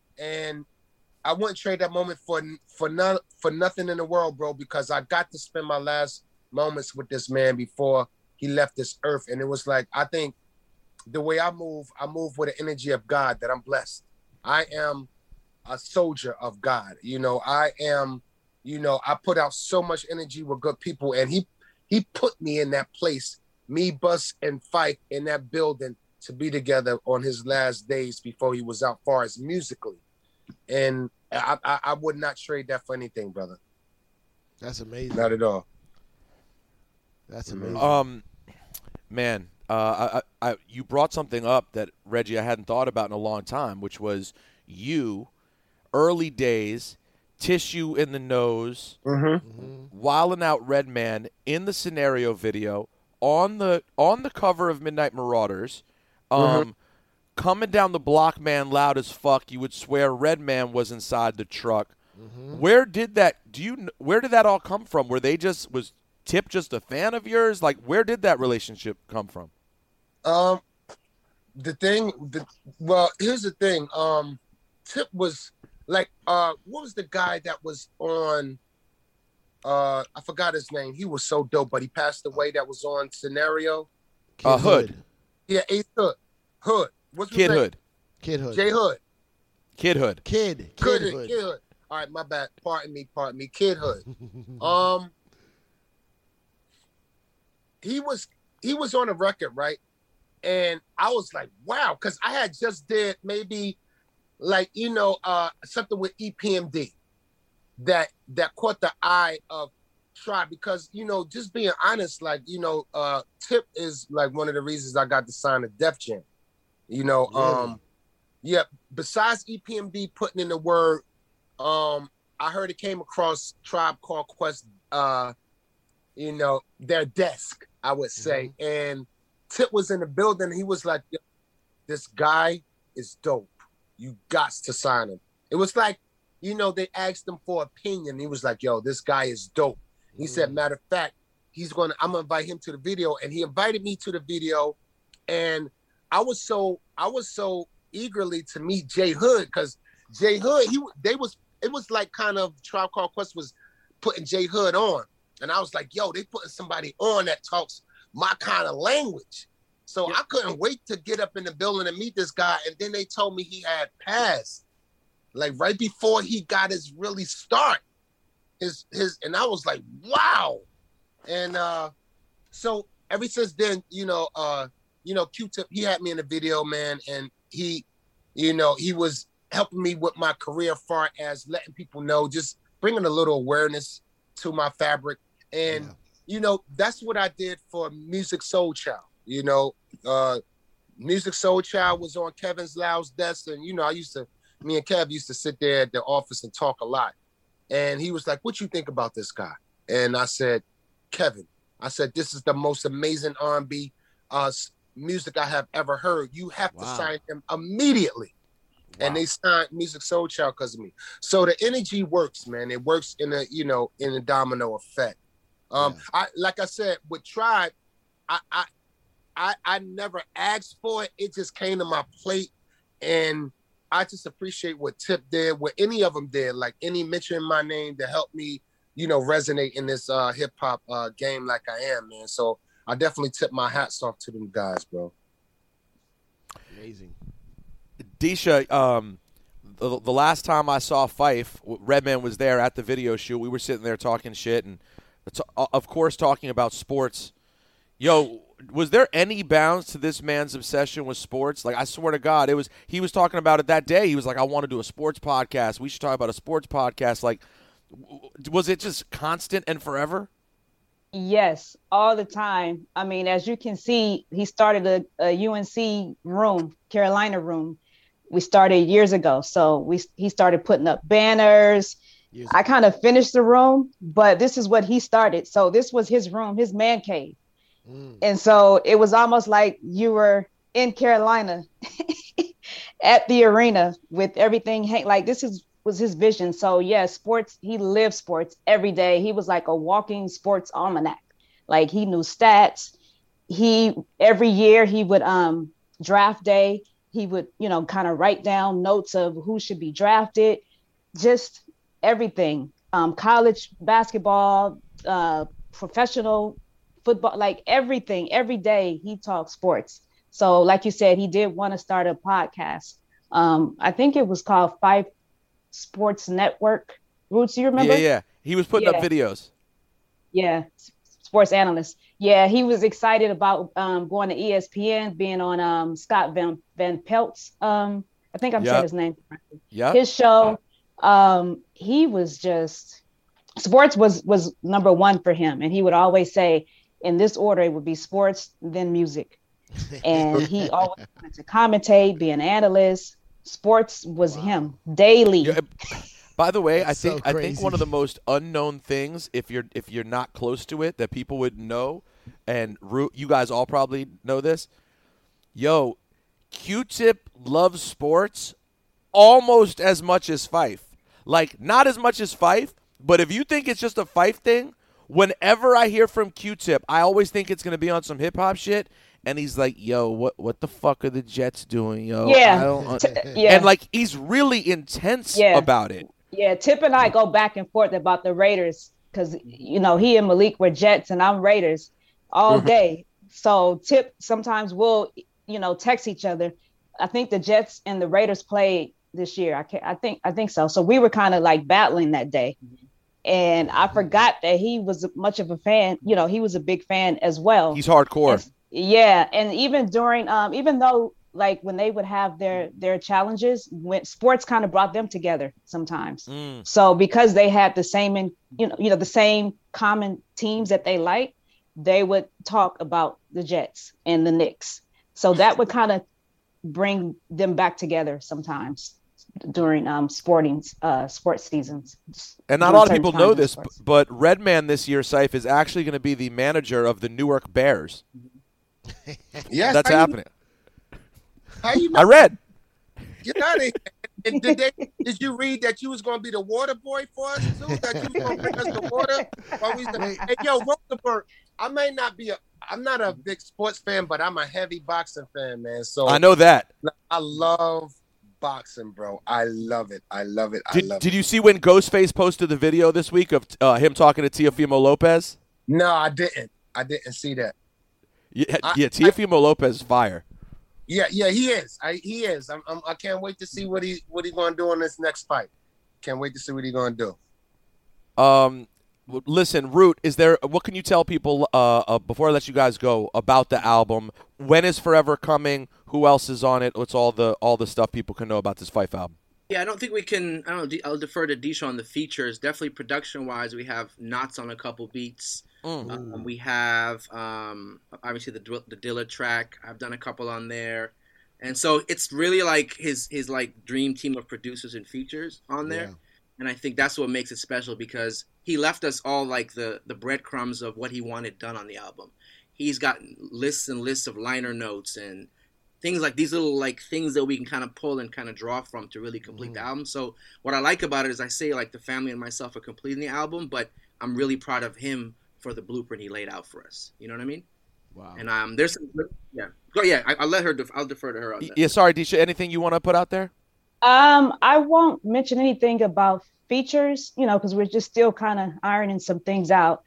and I wouldn't trade that moment for for none for nothing in the world, bro, because I got to spend my last moments with this man before he left this earth, and it was like, I think the way I move, I move with the energy of God, that I'm blessed. I am a soldier of God. You know, I am, you know, I put out so much energy with good people, and he he put me in that place, me, Bus, and Fife in that building to be together on his last days before he was out, far as musically. And I, I, I would not trade that for anything, brother. That's amazing. Not at all. That's amazing. Um, man, uh, I, I, you brought something up that, Reggie, I hadn't thought about in a long time, which was you, early days, tissue in the nose, Mm-hmm. Mm-hmm. wilding out Redman in the Scenario video, on the on the cover of Midnight Marauders, um, Mm-hmm. coming down the block, man, loud as fuck. You would swear Redman was inside the truck. Mm-hmm. Where did that? Do you? Where did that all come from? Were they just was Tip just a fan of yours? Like, where did that relationship come from? Um, the thing, the, well, here's the thing. Um, Tip was like, uh, what was the guy that was on? Uh, I forgot his name. He was so dope, but he passed away. That was on Scenario. Uh, Hood. Yeah, Ace Hood. Hood. What's his Kid name? Hood. Kid Hood. J Hood. Kid Hood. Kid. Kid Kid Hood. Hood. Kid Hood. All right, my bad. Pardon me. Pardon me. Kid Hood. Um, he was he was on a record, right? And I was like, wow, because I had just did maybe like, you know, uh, something with E P M D that that caught the eye of Tribe, because, you know, just being honest, like, you know, uh, Tip is like one of the reasons I got to sign to Def Jam. You know, Really? um, yeah, besides E P M D putting in the word, um, I heard it came across Tribe Called Quest, uh, you know, their desk, I would say. Mm-hmm. And Tip was in the building. He was like, this guy is dope. You got to sign him. It was like, you know, they asked him for opinion. He was like, yo, this guy is dope. He mm-hmm. said, matter of fact, he's going to, I'm going to invite him to the video. And he invited me to the video. And I was so, I was so eagerly to meet J Hood, because J Hood, he, they was, it was like kind of Tribe Called Quest was putting J Hood on. And I was like, yo, they putting somebody on that talks my kind of language. So yep. I couldn't wait to get up in the building and meet this guy. And then they told me he had passed, like right before he got his really start. His his and I was like, wow. And uh, so ever since then, you know, uh, you know, Q-Tip, he had me in the video, man, and he, you know, he was helping me with my career, far as letting people know, just bringing a little awareness to my fabric. And yeah. you know, that's what I did for Musiq Soulchild. You know, uh, Musiq Soulchild was on Kevin's Loud's desk, and you know, I used to, me and Kev used to sit there at the office and talk a lot. And he was like, "What you think about this guy?" And I said, "Kevin," I said, "this is the most amazing R and B uh, music I have ever heard. You have wow. to sign him immediately." Wow. And they signed Musiq Soulchild because of me. So the energy works, man. It works in a, you know, in a domino effect. Um, yeah. I like I said with Tribe, I, I I I never asked for it. It just came to my plate, and I just appreciate what Tip did, what any of them did, like any mention my name to help me, you know, resonate in this uh, hip hop uh, game like I am, man. So I definitely tip my hats off to them guys, bro. Amazing. Disha, um, the, the last time I saw Fife, Redman was there at the video shoot. We were sitting there talking shit and, of course, talking about sports. Yo, was there any bounds to this man's obsession with sports? Like, I swear to God, it was. He was talking about it that day. He was like, I want to do a sports podcast. We should talk about a sports podcast. Like, was it just constant and forever? Yes, all the time. I mean, as you can see, he started a, a U N C room, Carolina room. We started years ago. So we he started putting up banners. Years I kind of finished the room, but this is what he started. So this was his room, his man cave. Mm. And so it was almost like you were in Carolina at the arena with everything. Like this is was his vision. So yeah, sports, he lived sports every day. He was like a walking sports almanac. Like he knew stats. He, every year he would um draft day. He would, you know, kind of write down notes of who should be drafted, just everything. Um, college basketball, uh, professional football, like everything, every day he talked sports. So like you said, he did want to start a podcast. Um, I think it was called Five Sports Network. Roots, you remember? Yeah, yeah. He was putting Yeah. up videos. Yeah, s- sports analyst. Yeah, he was excited about um, going to E S P N, being on um, Scott Van Van Pelt's. Um, I think I'm Yep. saying his name correctly. Yep. His show. Um, he was just sports was was number one for him, and he would always say, in this order, it would be sports, then music. And he always wanted to commentate, be an analyst. Sports was him daily. Yeah, by the way, I That's so think I think crazy. one of the most unknown things, if you're if you're not close to it, that people would know, and Root, you guys all probably know this. Yo, Q-Tip loves sports almost as much as Fife. Like, not as much as Fife, but if you think it's just a Fife thing, whenever I hear from Q-Tip, I always think it's gonna be on some hip hop shit. And he's like, "Yo, what what the fuck are the Jets doing, yo?" Yeah. I don't, T- yeah. And like, he's really intense Yeah. about it. Yeah, Tip and I go back and forth about the Raiders because, you know, he and Malik were Jets and I'm Raiders all day. So Tip sometimes will, you know, text each other. I think the Jets and the Raiders played this year. I can't, I think, I think so. So we were kind of like battling that day. And I forgot that he was much of a fan. You know, he was a big fan as well. He's hardcore. And- yeah, and even during, um, even though like when they would have their their challenges, when sports kind of brought them together sometimes. Mm. So because they had the same, in, you know, you know, the same common teams that they like, they would talk about the Jets and the Knicks. So that would kind of bring them back together sometimes during um sporting uh sports seasons. And not a during lot of certain people times know in this, sports. b- but Redman this year, Saif, is actually going to be the manager of the Newark Bears. Yes, That's how you- happening. How you I know? read. Get out of here. And did, they, did you read that you was going to be the water boy for us too? That you was going to bring us the water? While we, hey, yo, Rosenberg, I may not be a, I'm not a big sports fan, but I'm a heavy boxing fan, man. So I know that. I love boxing, bro. I love it. I love it. I Did, love did it. you see when Ghostface posted the video this week of uh, him talking to Teofimo Lopez? No, I didn't. I didn't see that. Yeah, I- yeah Teofimo Lopez is fire. Yeah, yeah, he is. I, he is. I'm, I'm, I can't wait to see what he what he going to do in this next fight. Can't wait to see what he going to do. Um, w- listen, Root, is there? What can you tell people uh, uh, before I let you guys go about the album? When is Forever coming? Who else is on it? What's all the all the stuff people can know about this Fife album? Yeah, I don't think we can. I don't. I'll defer to Disha on the features. Definitely production-wise, we have Knots on a couple beats. Mm. Um, we have um, obviously the Dw- the Dilla track. I've done a couple on there, and so it's really like his his like dream team of producers and features on there. Yeah. And I think that's what makes it special because he left us all like the the breadcrumbs of what he wanted done on the album. He's got lists and lists of liner notes and things like these little like things that we can kind of pull and kind of draw from to really complete the album. So what I like about it is I say like the family and myself are completing the album, but I'm really proud of him for the blueprint he laid out for us. You know what I mean? Wow. And um, there's some, yeah, go yeah. I, I'll let her. Def- I'll defer to her on that. Yeah, sorry, Disha. Anything you want to put out there? Um, I won't mention anything about features, you know, because we're just still kind of ironing some things out.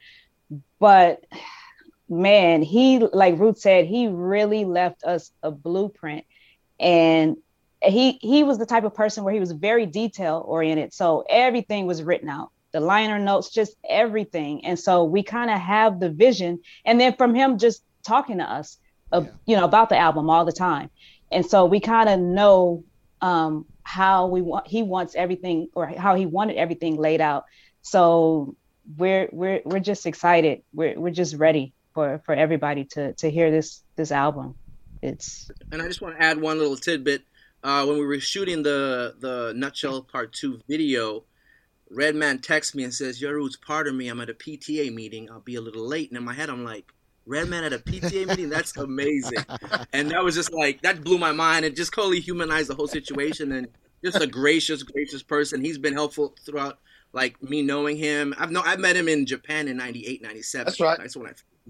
But man, he, like Ruth said, he really left us a blueprint, and he he was the type of person where he was very detail oriented. So everything was written out, the liner notes, just everything. And so we kind of have the vision, and then from him just talking to us, uh, Yeah. you know, about the album all the time. And so we kind of know um, how we want, he wants everything, or how he wanted everything laid out. So we're we're we're just excited. We're we're just ready for for everybody to to hear this this album. It's And I just want to add one little tidbit. Uh, when we were shooting the the Nutshell Part Two video, Redman texts me and says, "Yo, Roots, pardon me. I'm at a P T A meeting. I'll be a little late." And in my head, I'm like, Redman at a P T A meeting? That's amazing. And that was just like, that blew my mind. It just totally humanized the whole situation. And just a gracious, gracious person. He's been helpful throughout, like, me knowing him. I've know I met him in Japan in ninety-eight, ninety-seven. That's right. That's when I.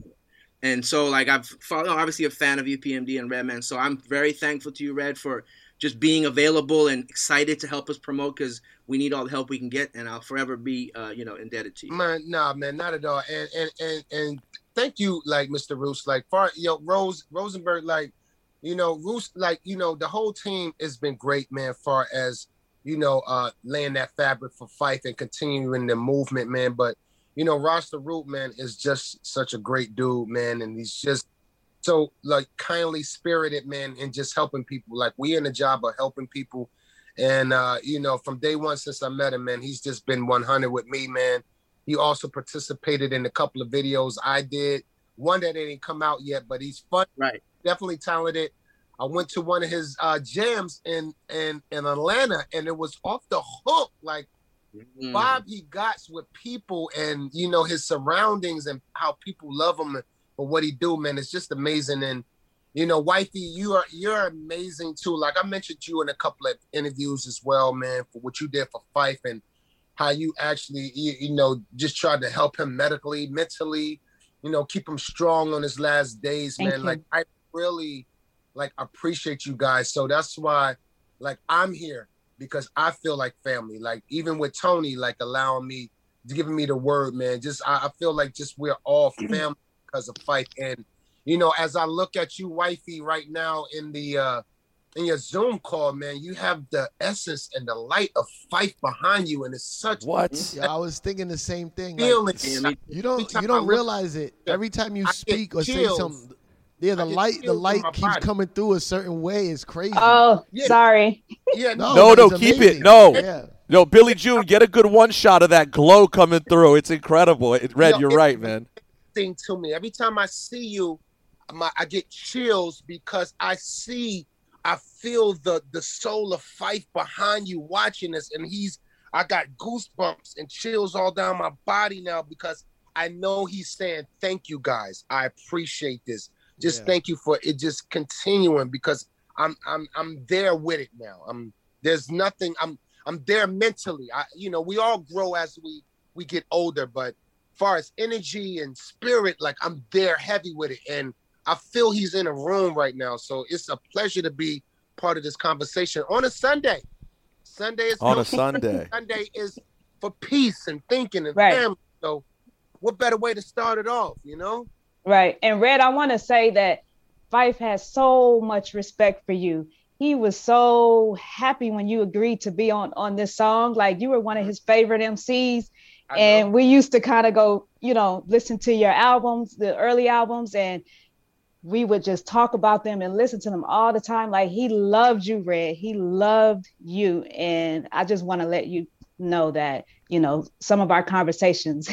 And so, like, I've followed, obviously a fan of U P M D and Redman. So I'm very thankful to you, Red, for just being available and excited to help us promote, because we need all the help we can get. And I'll forever be, uh, you know, indebted to you. Man, nah, man, not at all. And and and and thank you, like Mister Roos, like far, yo, Rose Rosenberg, like, you know, Roos, like, you know, the whole team has been great, man. Far as you know, uh, laying that fabric for Phife and continuing the movement, man. But, you know, Ross the Root, man, is just such a great dude, man. And he's just so, like, kindly spirited, man, and just helping people. Like, we in the job of helping people. And, uh, you know, from day one since I met him, man, he's just been one hundred with me, man. He also participated in a couple of videos I did. One that didn't come out yet, but he's fun. Right. Definitely talented. I went to one of his uh, jams in, in, in Atlanta, and it was off the hook. Like, mm. vibe he got with people and, you know, his surroundings and how people love him for what he do, man. It's just amazing. And, you know, wifey, you are you're amazing too. Like I mentioned you in a couple of interviews as well, man, for what you did for Phife and how you actually, you, you know, just tried to help him medically, mentally, you know, keep him strong on his last days, Thank man. you. Like I really like appreciate you guys. So that's why, like, I'm here because I feel like family. Like even with Tony, like allowing me, giving me the word, man. Just I, I feel like just we're all family because of Phife. And you know, as I look at you, wifey, right now in the uh, in your Zoom call, man, you have the essence and the light of Phife behind you, and it's such What? Yeah, I was thinking the same thing. feeling. Like, you don't Every time you I don't look- realize it. Every time you I get speak or say chills. something, yeah, the I get light the chills in light my keeps body. coming through a certain way. It's crazy. Oh, Yeah. sorry. Yeah, no, No, but no, it's keep it. amazing. No. Yeah. No, Billy June, get a good one shot of that glow coming through. It's incredible. It, Red, know, you're it- right, man. thing to me. Every time I see you, my, I get chills because I see, I feel the the soul of Phife behind you watching us, and he's. I got goosebumps and chills all down my body now because I know he's saying, "Thank you guys. I appreciate this. Just Yeah. thank you for it. Just continuing because I'm I'm I'm there with it now. I'm there's nothing. I'm I'm there mentally. I you know we all grow as we we get older, but far as energy and spirit, like I'm there heavy with it. And I feel he's in a room right now. So it's a pleasure to be part of this conversation on a Sunday. Sunday is On no- a Sunday. Sunday is for peace and thinking and Right. family. So what better way to start it off, you know? Right. And Red, I want to say that Phife has so much respect for you. He was so happy when you agreed to be on on this song. Like you were one of his favorite M Cs. I And know. we used to kind of go, you know, listen to your albums, the early albums, and we would just talk about them and listen to them all the time. Like he loved you, Red. He loved you. And I just want to let you know that, you know, some of our conversations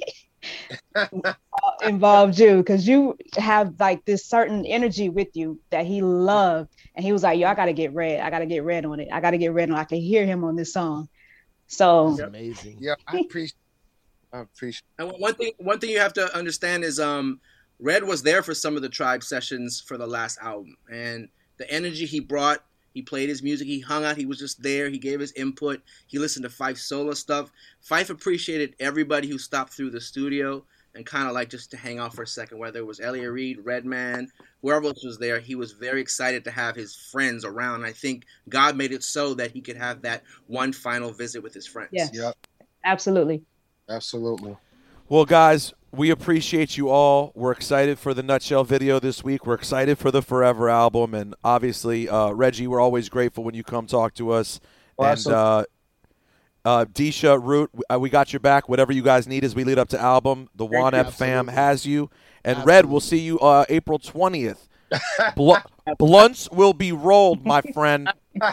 involved you because you have like this certain energy with you that he loved. And he was like, yo, I got to get Red. I got to get Red on it. I got to get Red on it. I can hear him on this song. So That's amazing. Yeah, I appreciate I appreciate And one thing, one thing you have to understand is, um, Red was there for some of the Tribe sessions for the last album, and the energy he brought. He played his music. He hung out. He was just there. He gave his input. He listened to Phife solo stuff. Phife appreciated everybody who stopped through the studio and kind of like just to hang out for a second, whether it was Elliot Reed, Redman, whoever else was there. He was very excited to have his friends around. I think God made it so that he could have that one final visit with his friends. yeah, Yep, absolutely. absolutely. Well, guys, we appreciate you all. We're excited for the Nutshell video this week. We're excited for the Forever album. And obviously, uh, Reggie, we're always grateful when you come talk to us. Awesome. And uh, uh, Disha, Root, uh, we got your back. Whatever you guys need as we lead up to album, the Thank One you. Ep fam Absolutely. has you. And Red, we'll see you uh, April twentieth. Bl- blunts will be rolled, my friend.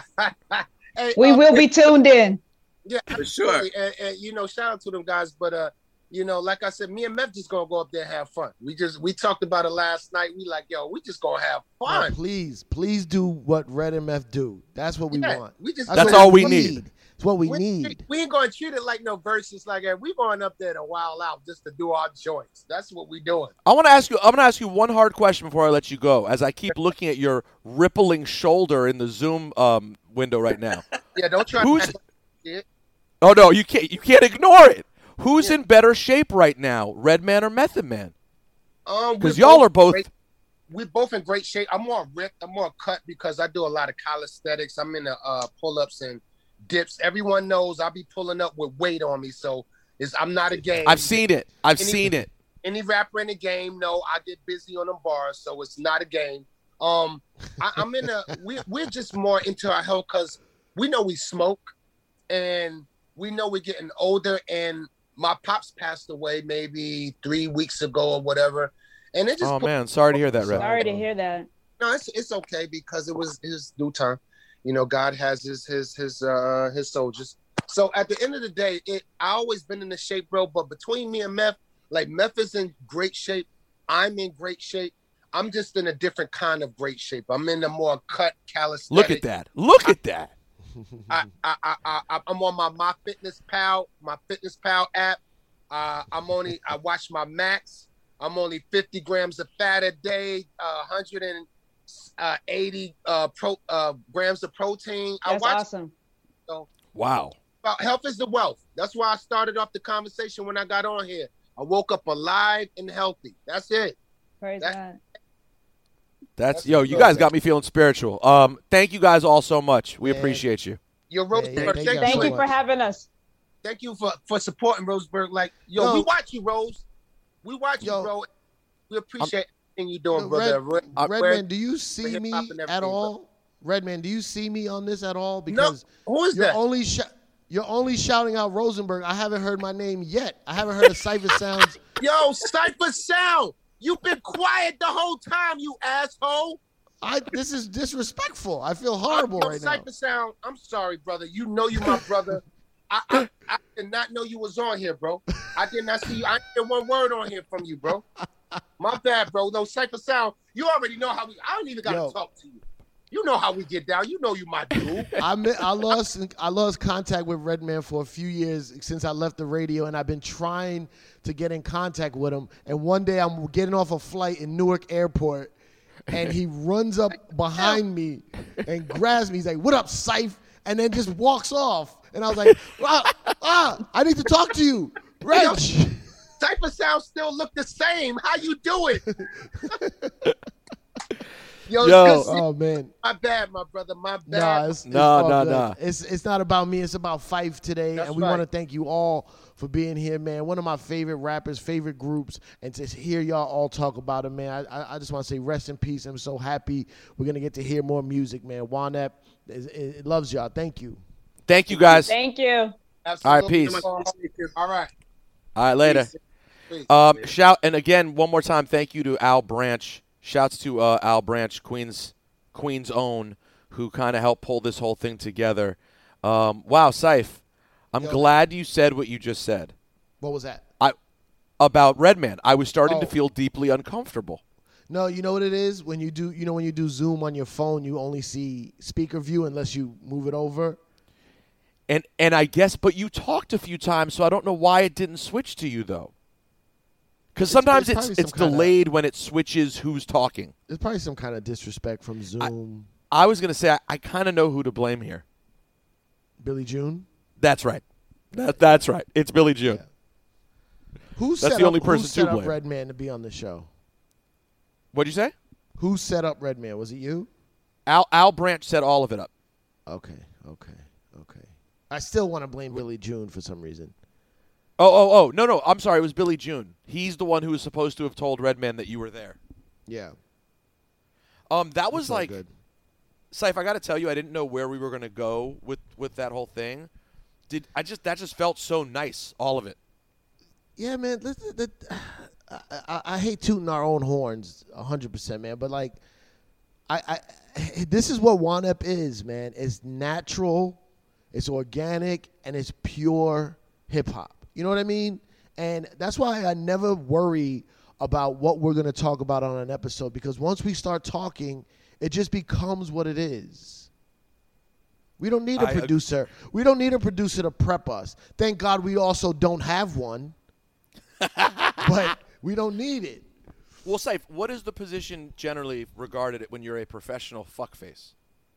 Hey, We uh, will be tuned in. Yeah, For sure. absolutely. And, and you know, shout out to them guys. But uh, you know, like I said, me and Meth just gonna go up there and have fun. We just we talked about it last night. We like, yo, we just gonna have No, fun. please, please do what Red M F do. That's what we Yeah, want. we just That's what all we need. It's what we we, need. we ain't gonna treat it like no verses like that. We going up there to wild out just to do our joints. That's what we doing. I want to ask you. I'm going to ask you one hard question before I let you go. As I keep looking at your rippling shoulder in the Zoom um, window right now. Yeah, don't try Who's? to act like it. Oh no, you can't. You can't ignore it. Who's in better shape right now, Redman or Method Man? Um, Because we're y'all are both. great- We're both in great shape. I'm more ripped. I'm more cut because I do a lot of calisthenics. I'm in the uh, pull-ups and dips. Everyone knows I'll be pulling up with weight on me, so it's I'm not a game. I've seen it. I've Any- seen it. Any rapper in the game know I get busy on them bars, so it's not a game. Um, I, I'm in a we we're just more into our health because we know we smoke, and we know we're getting older. And my pops passed away maybe three weeks ago or whatever. And it just oh man, sorry to hear that, Red. Sorry to hear that. No, it's it's okay because it was his due time. You know, God has his his his uh his soldiers. So at the end of the day, it I always been in the shape, bro. But between me and Meth, like Meth is in great shape. I'm in great shape. I'm just in a different kind of great shape. I'm in a more cut calisthenic. Look at that. Look at that. I, I, I, I, I'm on my My Fitness Pal, my Fitness Pal app. Uh, I'm only, I watch my max. I'm only fifty grams of fat a day, uh, one hundred eighty uh, pro, uh, grams of protein. That's I watch, awesome. So, Wow. well, health is the wealth. That's why I started off the conversation when I got on here. I woke up alive and healthy. That's it. Praise That- God. That's, That's yo, what's you up, guys man. got me feeling spiritual. Um, thank you guys all so much. We Man. appreciate you. You're Yeah, Roseburg. yeah, thank thank y'all you, Thank so you much. for having us. thank you for, for supporting Roseburg. Like, yo, Yo. we watch you, Rose. We watch Yo. you, bro. We appreciate everything you're doing, brother. Red, Red- Redman, do you see hip me hop and at everything, all? Redman, do you see me on this at all? No, Because who is you're that? only sh- you're only shouting out Rosenberg. I haven't heard my name yet. I haven't heard a Cypher Sounds. Yo, Cypher Sound. You've been quiet the whole time, you asshole. I this is disrespectful. I feel horrible Yo, right now. Cypher Sound. I'm sorry, brother. You know you my brother. I, I I did not know you was on here, bro. I did not see you. I didn't get one word on here from you, bro. My bad, bro. No, Cypher Sound. You already know how we. I don't even gotta Yo. talk to you. You know how we get down. You know you my dude. I mi- I lost I lost contact with Redman for a few years since I left the radio, and I've been trying to get in contact with him. And one day I'm getting off a flight in Newark Airport, and he runs up behind me and grabs me. He's like, "What up, Syph?" And then just walks off. And I was like, "Ah, ah I need to talk to you, Reg." Cypher Sound still look the same. How you do it? Yo, Yo. it's good. Oh man. My bad, my brother. My bad. Nah, it's, it's Nah, all nah, good. nah. It's it's not about me. It's about Fife today, That's and we right. want to thank you all for being here, man. One of my favorite rappers, favorite groups, and to hear y'all all talk about it, man. I I, I just want to say rest in peace. I'm so happy we're gonna get to hear more music, man. Wanep is, is, loves y'all. Thank you. Thank you guys. Thank you. Absolutely. peace. All right. All right, later. Peace. Um, shout and again one more time. Thank you to Al Branch. Shouts to uh, Al Branch, Queens, Queens own, who kind of helped pull this whole thing together. Um, wow, Syph, I'm Yo. glad you said what you just said What was that? I about Redman. I was starting to Oh. feel deeply uncomfortable. No, you know what it is when you do. You know when you do Zoom on your phone, you only see speaker view unless you move it over. And and I guess, but you talked a few times, so I don't know why it didn't switch to you though. Because It's- sometimes it's it's probably it's, some kinda- delayed when it switches who's talking. There's probably some kind of disrespect from Zoom. I was gonna say I, I kind of know who to blame here. Billy June. That's right. That that's right. It's Billy June. Yeah. Who That's set the only up, person who to set up blame. Redman to be on the show? What'd you say? Who set up Redman? Was it you? Al Al Branch set all of it up. Okay, okay, okay. I still want to blame Billy June for some reason. Oh, oh, oh. No, no. I'm sorry. It was Billy June. He's the one who was supposed to have told Redman that you were there. Yeah. Um, that was That's all like, good. Syph, I got to tell you, I didn't know where we were going to go with, with that whole thing. Did I just that just felt so nice, all of it. Yeah, man. Listen, the, I, I, I hate tooting our own horns, a hundred percent, man. But like, I, I, this is what Wanep is, man. It's natural, it's organic, and it's pure hip hop. You know what I mean? And that's why I never worry about what we're going to talk about on an episode, because once we start talking, it just becomes what it is. We don't need a I- producer. We don't need a producer to prep us. Thank God we also don't have one. But we don't need it. Well, Syph, what is the position generally regarded when you're a professional fuckface?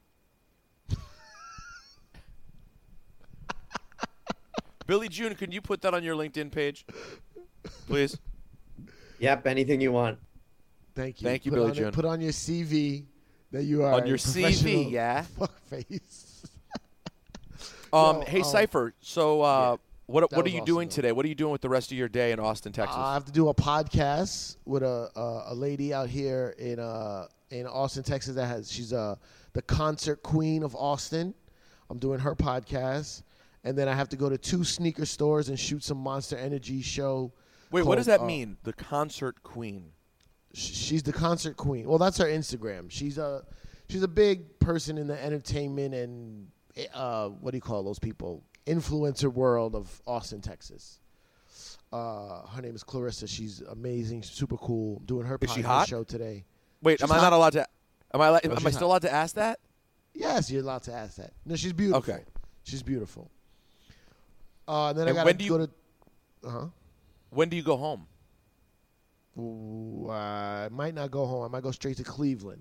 Billy June, can you put that on your LinkedIn page, please? Yep, anything you want. Thank you. Thank you, put Billy on it- June. Put on your C V that you are On a your C V, professional yeah. Fuckface. Um, Yo, hey, um, Cypher. So, uh, yeah. what That what are was you awesome, doing though. today? What are you doing with the rest of your day in Austin, Texas? I have to do a podcast with a a, a lady out here in uh in Austin, Texas. That has she's uh the concert queen of Austin. I'm doing her podcast, and then I have to go to two sneaker stores and shoot some Monster Energy show. Wait, called, what does that uh, mean? The concert queen. She's the concert queen. Well, that's her Instagram. She's a she's a big person in the entertainment and uh, what do you call those people? Influencer world of Austin, Texas. Uh, her name is Clarissa. She's amazing, super cool. I'm doing her Is she podcast hot? show today. Wait, She's am I hot. not allowed to? Am I? No, am I she's still hot. allowed to ask that? Yes, you're allowed to ask that. No, she's beautiful. Okay. She's beautiful. Uh, and then And I when got do to you- go to. Uh huh. When do you go home? Ooh, I might not go home. I might go straight to Cleveland.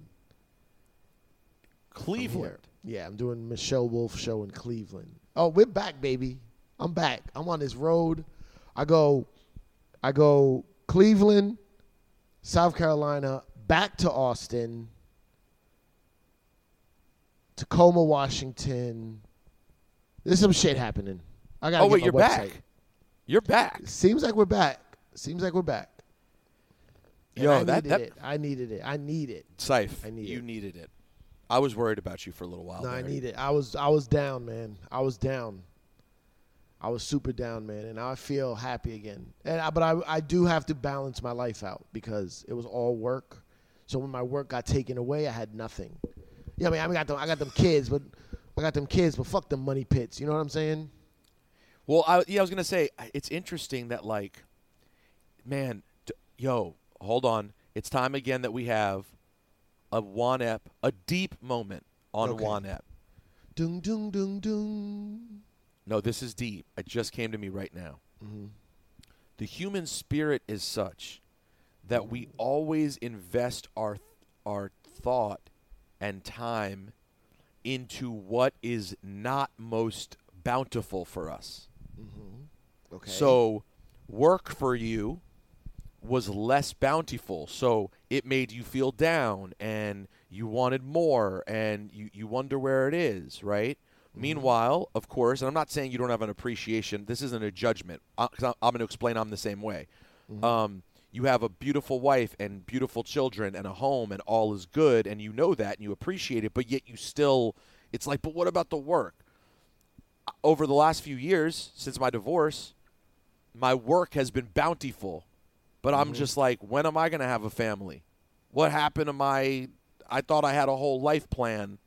from Cleveland. here. Yeah, I'm doing Michelle Wolf show in Cleveland. Oh, we're back, baby. I'm back. I'm on this road. I go, I go Cleveland, South Carolina, back to Austin, Tacoma, Washington. There's some shit happening. I gotta Oh get wait, my you're website. back. You're back. Seems like we're back. Seems like we're back. And Yo, I that needed that it. I needed it. I need it. Syph, I need you it. needed it. I was worried about you for a little while. No, I there. need it. I was I was down, man. I was down. I was super down, man, and now I feel happy again. And I, but I I do have to balance my life out because it was all work. So when my work got taken away, I had nothing. Yeah, I mean, I got them, I got them kids, but I got them kids, but fuck them money pits. You know what I'm saying? Well, I, yeah, I was gonna say it's interesting that like, man, d- yo, hold on. It's time again that we have a one ep, a deep moment on Okay. one ep. Dung dung dung dung. No, this is deep. It just came to me right now. Mhm. The human spirit is such that we always invest our our thought and time into what is not most bountiful for us. Okay. So work for you was less bountiful, so it made you feel down and you wanted more and you, you wonder where it is, right? Mm-hmm. Meanwhile, of course, and I'm not saying you don't have an appreciation. This isn't a judgment. I, 'cause I'm, I'm going to explain I'm the same way. Mm-hmm. Um, you have a beautiful wife and beautiful children and a home and all is good and you know that and you appreciate it, but yet you still, it's like, but what about the work? Over the last few years, since my divorce, my work has been bountiful, but I'm just like, when am I going to have a family? What happened to my, I thought I had a whole life plan,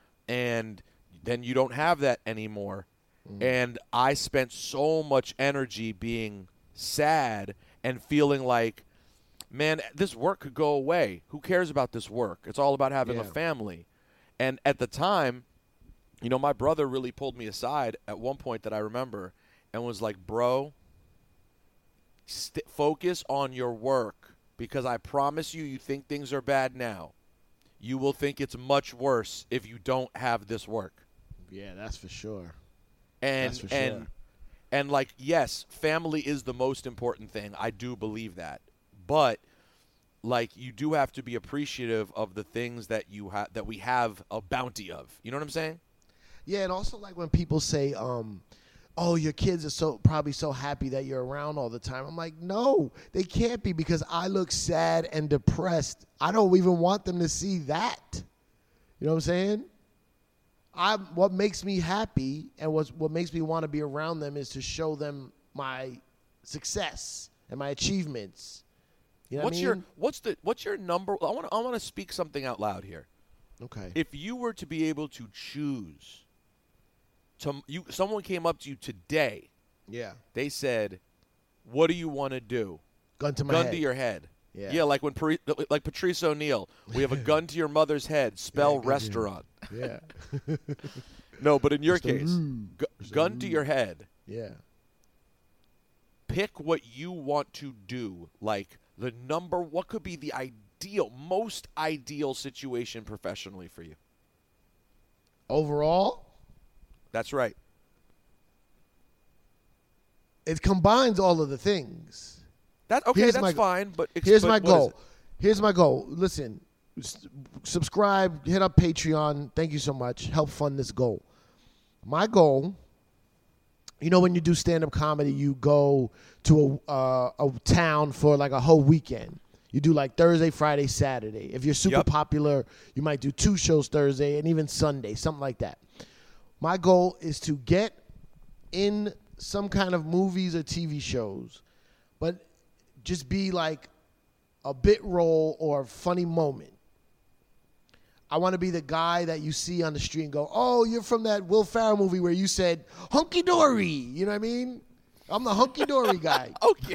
and then you don't have that anymore. And I spent so much energy being sad and feeling like, man, this work could go away. Who cares about this work? It's all about having a Yeah. family. And at the time, you know, my brother really pulled me aside at one point that I remember and was like, bro, st- focus on your work because I promise you, you think things are bad now. You will think it's much worse if you don't have this work. Yeah, that's for sure. And That's for and sure. and like, yes, family is the most important thing. I do believe that. But like, you do have to be appreciative of the things that you have that we have a bounty of. You know what I'm saying? Yeah, and also like when people say, um, "Oh, your kids are so probably so happy that you're around all the time." I'm like, no, they can't be because I look sad and depressed. I don't even want them to see that. You know what I'm saying? I what makes me happy and what what makes me want to be around them is to show them my success and my achievements. You know what's what I your mean? what's the what's your number? I want to I want to speak something out loud here. Okay. If you were to be able to choose, to you someone came up to you today, Yeah. they said, "What do you want to do?" Gun to my gun head. to your head. Yeah. like when Pari- like Patrice O'Neal, we have a gun to your mother's head. Spell gun to your- restaurant. Yeah. No, but in your It's the case, roo. gu- It's the gun to roo. your head. Yeah. Pick what you want to do. Like the number, what could be the ideal, most ideal situation professionally for you? Overall, That's right. it combines all of the things. That okay, Here's that's my- fine. But ex- Here's but my what is goal. it? Here's my goal. Listen, s- subscribe, hit up Patreon. Thank you so much. Help fund this goal. My goal, you know, when you do stand-up comedy, you go to a, uh, a town for like a whole weekend. You do like Thursday, Friday, Saturday. If you're super Yep. popular, you might do two shows Thursday and even Sunday, something like that. My goal is to get in some kind of movies or T V shows, but just be like a bit role or a funny moment. I want to be the guy that you see on the street and go, oh, you're from that Will Ferrell movie where you said hunky dory. You know what I mean? I'm the hunky dory guy. Okay.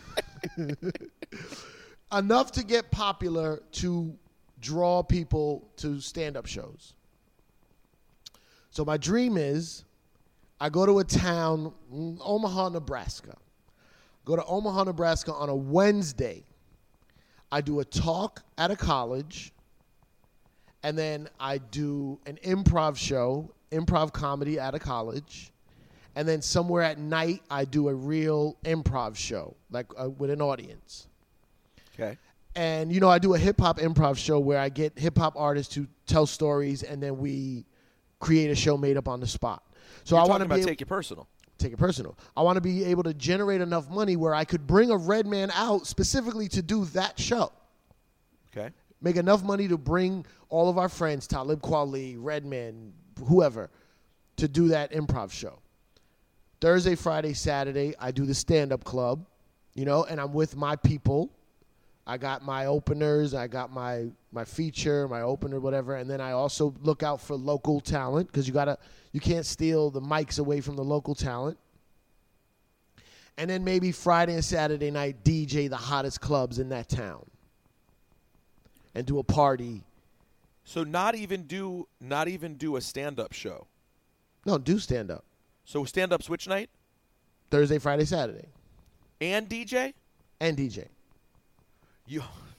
Enough to get popular to draw people to stand-up shows. So my dream is I go to a town, Omaha, Nebraska. Go to Omaha, Nebraska on a Wednesday. I do a talk at a college. And then I do an improv show, improv comedy at a college. And then somewhere at night, I do a real improv show, like uh, with an audience. Okay. And, you know, I do a hip-hop improv show where I get hip-hop artists to tell stories, and then we create a show made up on the spot. So You're I want to talking about be take it personal. Take it personal. I want to be able to generate enough money where I could bring a Redman out specifically to do that show. Okay. Make enough money to bring all of our friends, Talib Kweli, Redman, whoever, to do that improv show. Thursday, Friday, Saturday, I do the stand-up club, you know, and I'm with my people. I got my openers, I got my my feature, my opener, whatever, and then I also look out for local talent because you gotta you can't steal the mics away from the local talent. And then maybe Friday and Saturday night D J the hottest clubs in that town. And do a party. So not even do not even do a stand-up show. No, do stand-up. So stand-up's which night? Thursday, Friday, Saturday. And D J? And D J. You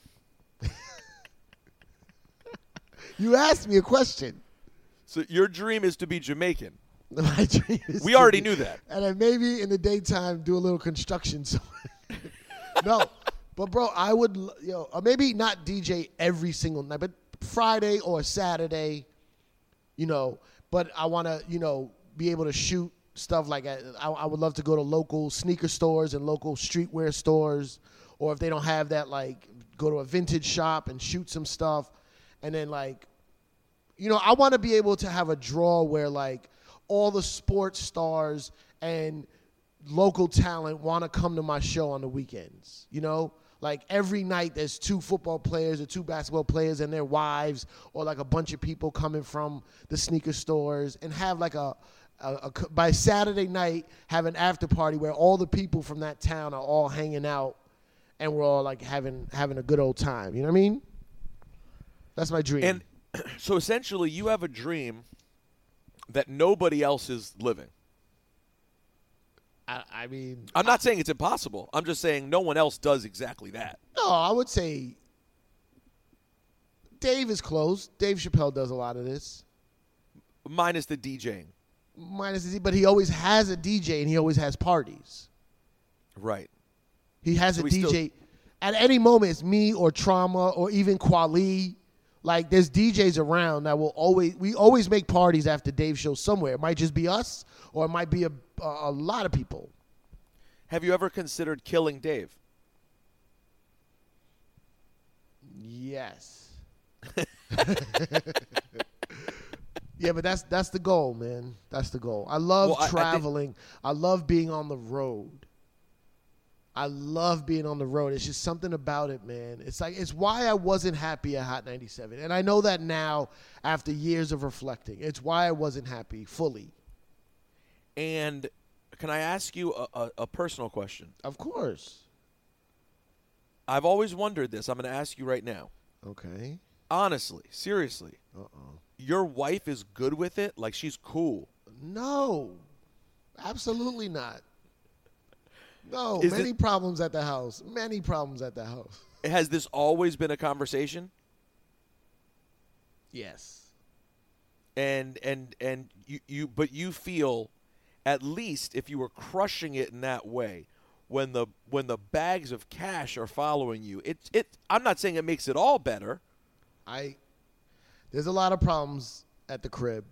You asked me a question. So your dream is to be Jamaican. My dream is we to already be, knew that. And then maybe in the daytime do a little construction somewhere. No. But, bro, I would, you know, or maybe not D J every single night, but Friday or Saturday, you know, but I want to, you know, be able to shoot stuff like I, I would love to go to local sneaker stores and local streetwear stores, or if they don't have that, like, go to a vintage shop and shoot some stuff. And then, like, you know, I want to be able to have a draw where, like, all the sports stars and local talent want to come to my show on the weekends, you know? Like every night there's two football players or two basketball players and their wives, or like a bunch of people coming from the sneaker stores, and have like a, a, a by Saturday night have an after party where all the people from that town are all hanging out and we're all like having having a good old time. You know what I mean? That's my dream. And so essentially you have a dream that nobody else is living. I, I mean, I'm not saying it's impossible. I'm just saying no one else does exactly that. No, I would say Dave is close. Dave Chappelle does a lot of this. Minus the DJing. Minus the, but he always has a D J and he always has parties. Right. He has so a D J. Still... At any moment, it's me or Trauma or even Kweli. Like, there's D Js around that will always, we always make parties after Dave's show somewhere. It might just be us, or it might be a, a, a lot of people. Have you ever considered killing Dave? Yes. Yeah, but that's that's the goal, man. That's the goal. I love well, traveling. I, I, think... I love being on the road. I love being on the road. It's just something about it, man. It's like it's why I wasn't happy at Hot ninety-seven. And I know that now after years of reflecting. It's why I wasn't happy fully. And can I ask you a, a, a personal question? Of course. I've always wondered this. I'm going to ask you right now. Okay. Honestly, seriously. Uh-oh. Your wife is good with it? Like, she's cool? No. Absolutely not. No, Is many it, problems at the house. Many problems at the house. Has this always been a conversation? Yes. And and and you, you but you feel, at least if you were crushing it in that way, when the when the bags of cash are following you, it it I'm not saying it makes it all better. I there's a lot of problems at the crib.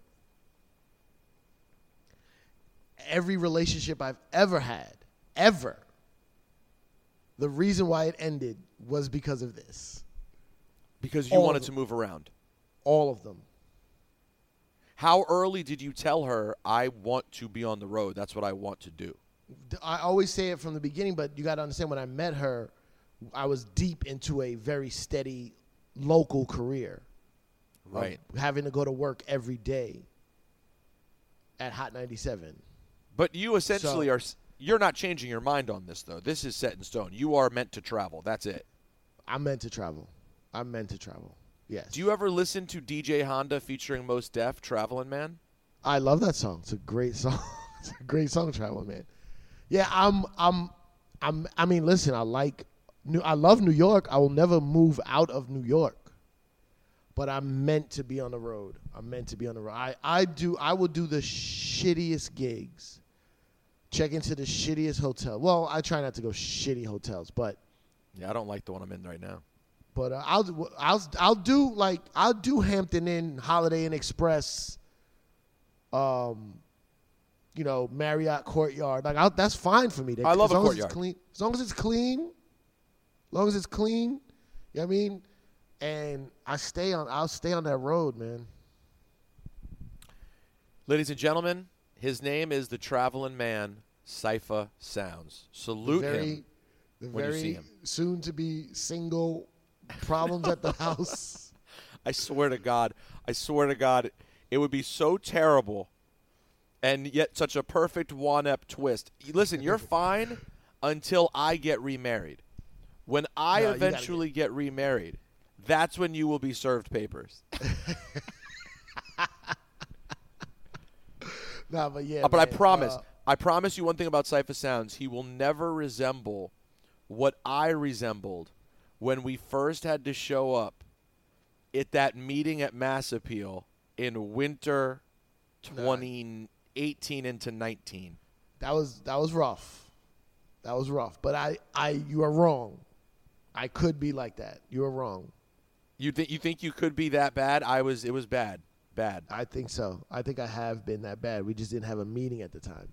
Every relationship I've ever had, ever, the reason why it ended was because of this. Because you All wanted to move around. All of them. How early did you tell her, I want to be on the road? That's what I want to do. I always say it from the beginning, but you got to understand when I met her, I was deep into a very steady local career. Right. Having to go to work every day at Hot ninety-seven. But you essentially So- are – you're not changing your mind on this, though. This is set in stone. You are meant to travel. That's it. I'm meant to travel. I'm meant to travel. Yes. Do you ever listen to D J Honda featuring Mos Def, Travelin' Man? I love that song. It's a great song. It's a great song, Travel Man. Yeah, I'm I'm I'm I mean, listen, I like New I love New York. I will never move out of New York. But I'm meant to be on the road. I'm meant to be on the road. I, I do I will do the shittiest gigs. Check into the shittiest hotel. Well, I try not to go shitty hotels, but Yeah, I don't like the one I'm in right now. But uh, I'll I'll I'll do like I'll do Hampton Inn, Holiday Inn Express, um, you know, Marriott Courtyard. Like I'll, that's fine for me. I love as a long Courtyard. As it's clean, as long as it's clean, as long as it's clean. You know what I mean? And I stay on. I'll stay on that road, man. Ladies and gentlemen, his name is the Travelin' Man, Cypher Sounds. Salute the very, him the when very you see him. soon to be single. Problems at the house. I swear to God, I swear to God, it would be so terrible and yet such a perfect one-up twist. Listen, you're fine until I get remarried. When I No, you gotta eventually get... get remarried, that's when you will be served papers. No, but yeah. Uh, but I man, promise, uh, I promise you one thing about Cypher Sounds. He will never resemble what I resembled when we first had to show up at that meeting at Mass Appeal in winter twenty eighteen into nineteen. That was that was rough. That was rough. But I, I you are wrong. I could be like that. You are wrong. You think you think you could be that bad? I was. It was bad. Bad. I think so. I think I have been that bad. We just didn't have a meeting at the time.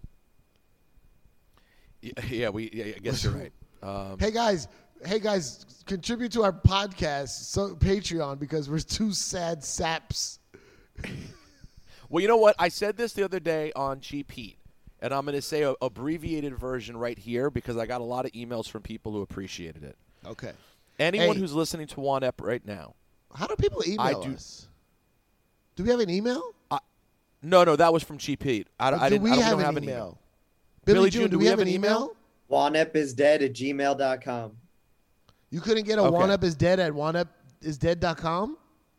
Yeah, yeah we. Yeah, I guess you're right. Um, Hey guys, hey guys, contribute to our podcast, so Patreon, because we're two sad saps. Well, you know what? I said this the other day on Cheap Heat, and I'm going to say a abbreviated version right here because I got a lot of emails from people who appreciated it. Okay. Anyone Hey. who's listening to One Ep right now. How do people email I do- us? Do we have an email? No, no, that was from Cheap Heat. I, Or I do didn't. we I don't, have, we don't an have an email? email. Billy, Billy June, June, do we have an email? waneupisdead at gmail dot com. You couldn't get a Okay. one up is dead at one up is dead dot com?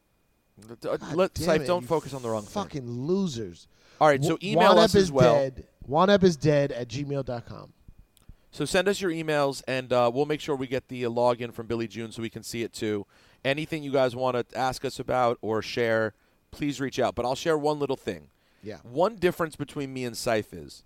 Let Damn Syph, it, don't you focus on the wrong thing. fucking losers. All right, so W- email one us up as is well. Dead. one up is dead at gmail dot com. So send us your emails, and uh, we'll make sure we get the uh, login from Billy June so we can see it too. Anything you guys want to ask us about or share, please reach out. But I'll share one little thing. Yeah. One difference between me and Syph is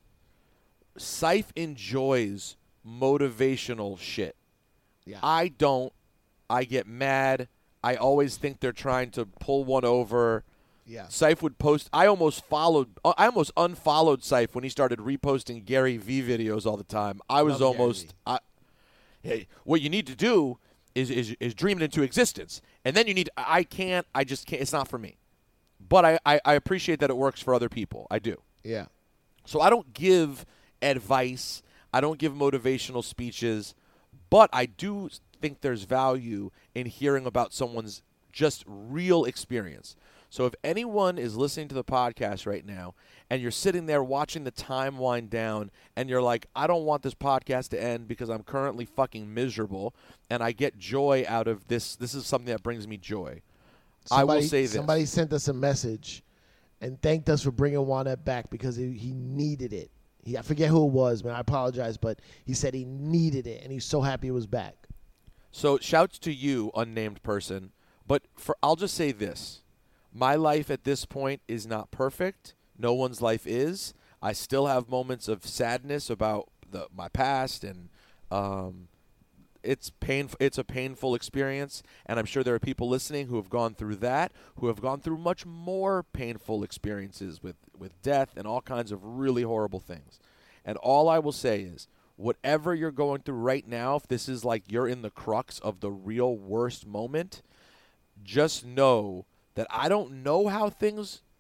Syph enjoys motivational shit. Yeah. I don't. I get mad. I always think they're trying to pull one over. Yeah. Syph would post. I almost followed. I almost unfollowed Syph when he started reposting Gary Vee videos all the time. I was Love Gary almost. Vee. I, hey, what you need to do is, is is dream it into existence, and then you need. I can't. I just can't. It's not for me. But I, I, I appreciate that it works for other people. I do. Yeah. So I don't give advice. I don't give motivational speeches, but I do think there's value in hearing about someone's just real experience. So if anyone is listening to the podcast right now and you're sitting there watching the time wind down and you're like, I don't want this podcast to end because I'm currently fucking miserable and I get joy out of this. This is something that brings me joy. Somebody, I will say this. Somebody sent us a message and thanked us for bringing Juanette back because he, he needed it. He, I forget who it was, man. I apologize, but he said he needed it, and he's so happy it was back. So shouts to you, unnamed person. But for I'll just say this. My life at this point is not perfect. No one's life is. I still have moments of sadness about the, my past, and um, it's painful. It's a painful experience, and I'm sure there are people listening who have gone through that, who have gone through much more painful experiences with, with death and all kinds of really horrible things. And all I will say is, whatever you're going through right now, if this is like you're in the crux of the real worst moment, just know that I don't know how things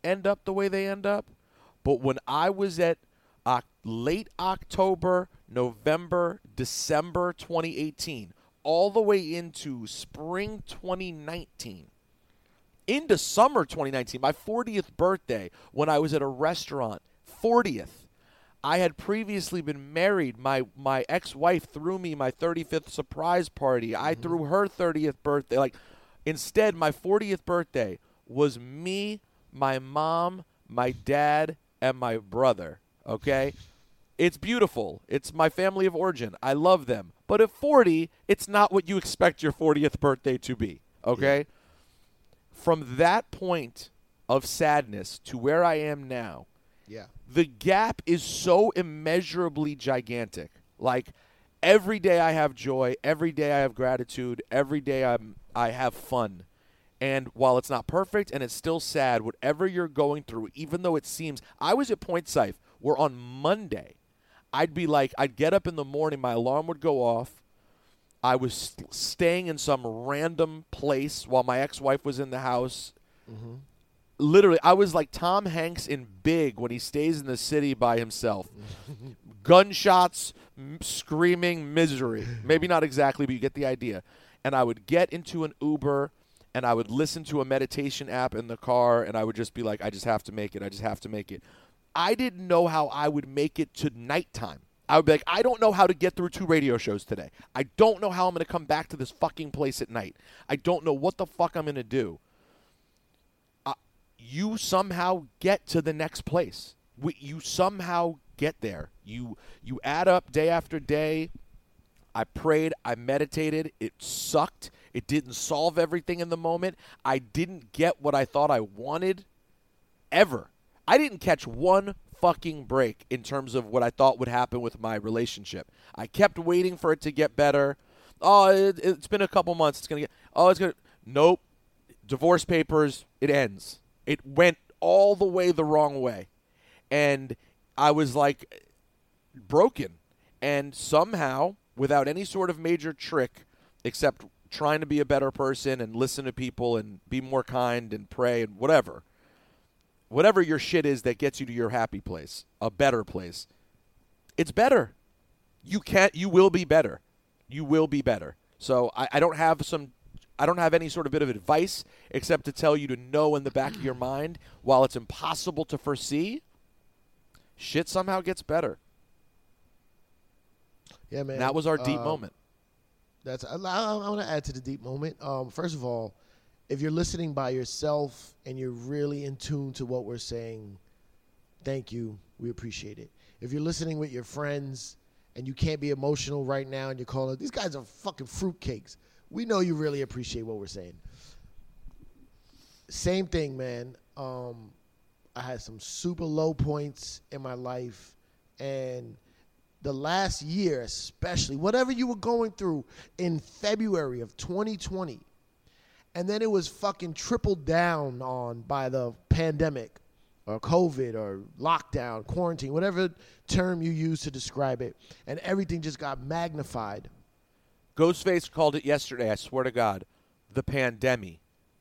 end up the way they end up. But when I was at uh, late October, November, December twenty eighteen, all the way into spring twenty nineteen, into summer twenty nineteen, my fortieth birthday, when I was at a restaurant, fortieth. I had previously been married. My my ex-wife threw me my thirty-fifth surprise party. Mm-hmm. I threw her thirtieth birthday. Like, instead, my fortieth birthday was me, my mom, my dad, and my brother. Okay? It's beautiful. It's my family of origin. I love them. But at forty, it's not what you expect your fortieth birthday to be. Okay? Yeah. From that point of sadness to where I am now, yeah, the gap is so immeasurably gigantic. Like, every day I have joy, every day I have gratitude, every day I'm I have fun. And while it's not perfect and it's still sad, whatever you're going through, even though it seems, I was at Point Syfe where on Monday, I'd be like, I'd get up in the morning, my alarm would go off. I was st- staying in some random place while my ex-wife was in the house. Mm-hmm. Literally, I was like Tom Hanks in Big when he stays in the city by himself. Gunshots, m- screaming, misery. Maybe not exactly, but you get the idea. And I would get into an Uber, and I would listen to a meditation app in the car, and I would just be like, I just have to make it. I just have to make it. I didn't know how I would make it to nighttime. I would be like, I don't know how to get through two radio shows today. I don't know how I'm going to come back to this fucking place at night. I don't know what the fuck I'm going to do. You somehow get to the next place. We, you somehow get there. You you add up day after day. I prayed. I meditated. It sucked. It didn't solve everything in the moment. I didn't get what I thought I wanted ever. I didn't catch one fucking break in terms of what I thought would happen with my relationship. I kept waiting for it to get better. Oh, it, it's been a couple months. It's going to get – oh, it's going to – nope. Divorce papers, it ends. It went all the way the wrong way. And I was like broken. And somehow, without any sort of major trick, except trying to be a better person and listen to people and be more kind and pray and whatever, whatever your shit is that gets you to your happy place, a better place, it's better. You can't, you will be better. You will be better. So I, I don't have some I don't have any sort of bit of advice except to tell you to know in the back of your mind, while it's impossible to foresee, shit somehow gets better. Yeah, man. And that was our deep um, moment. That's I, I want to add to the deep moment. Um, first of all, if you're listening by yourself and you're really in tune to what we're saying, thank you. We appreciate it. If you're listening with your friends and you can't be emotional right now and you're calling, these guys are fucking fruitcakes. We know you really appreciate what we're saying. Same thing, man. Um, I had some super low points in my life. And the last year especially, whatever you were going through in February of twenty twenty, and then it was fucking tripled down on by the pandemic or COVID or lockdown, quarantine, whatever term you use to describe it, and everything just got magnified. Ghostface called it yesterday, I swear to God, the pandemic.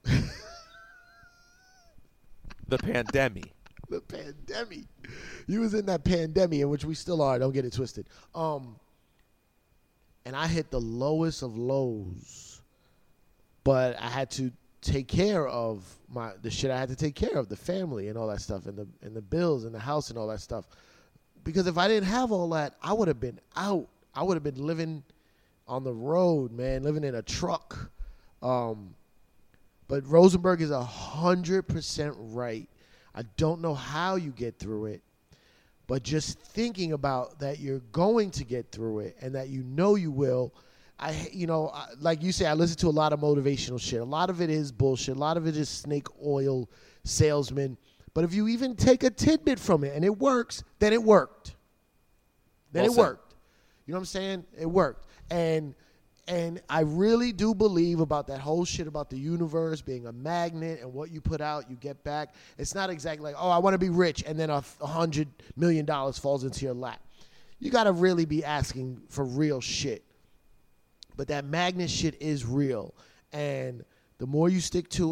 The pandemic. The pandemic. You was in that pandemic, in which we still are. Don't get it twisted. Um, and I hit the lowest of lows, but I had to take care of my the shit I had to take care of, the family and all that stuff, and the and the bills and the house and all that stuff. Because if I didn't have all that, I would have been out. I would have been living on the road, man, living in a truck. Um, but Rosenberg is one hundred percent right. I don't know how you get through it, but just thinking about that you're going to get through it and that you know you will. I, you know, I, like you say, I listen to a lot of motivational shit. A lot of it is bullshit. A lot of it is snake oil salesman. But if you even take a tidbit from it and it works, then it worked. Then Well it said. worked. You know what I'm saying? It worked. And and I really do believe about that whole shit about the universe being a magnet and what you put out, you get back. It's not exactly like, oh, I want to be rich, and then a hundred million dollars falls into your lap. You got to really be asking for real shit. But that magnet shit is real. And the more you stick to it,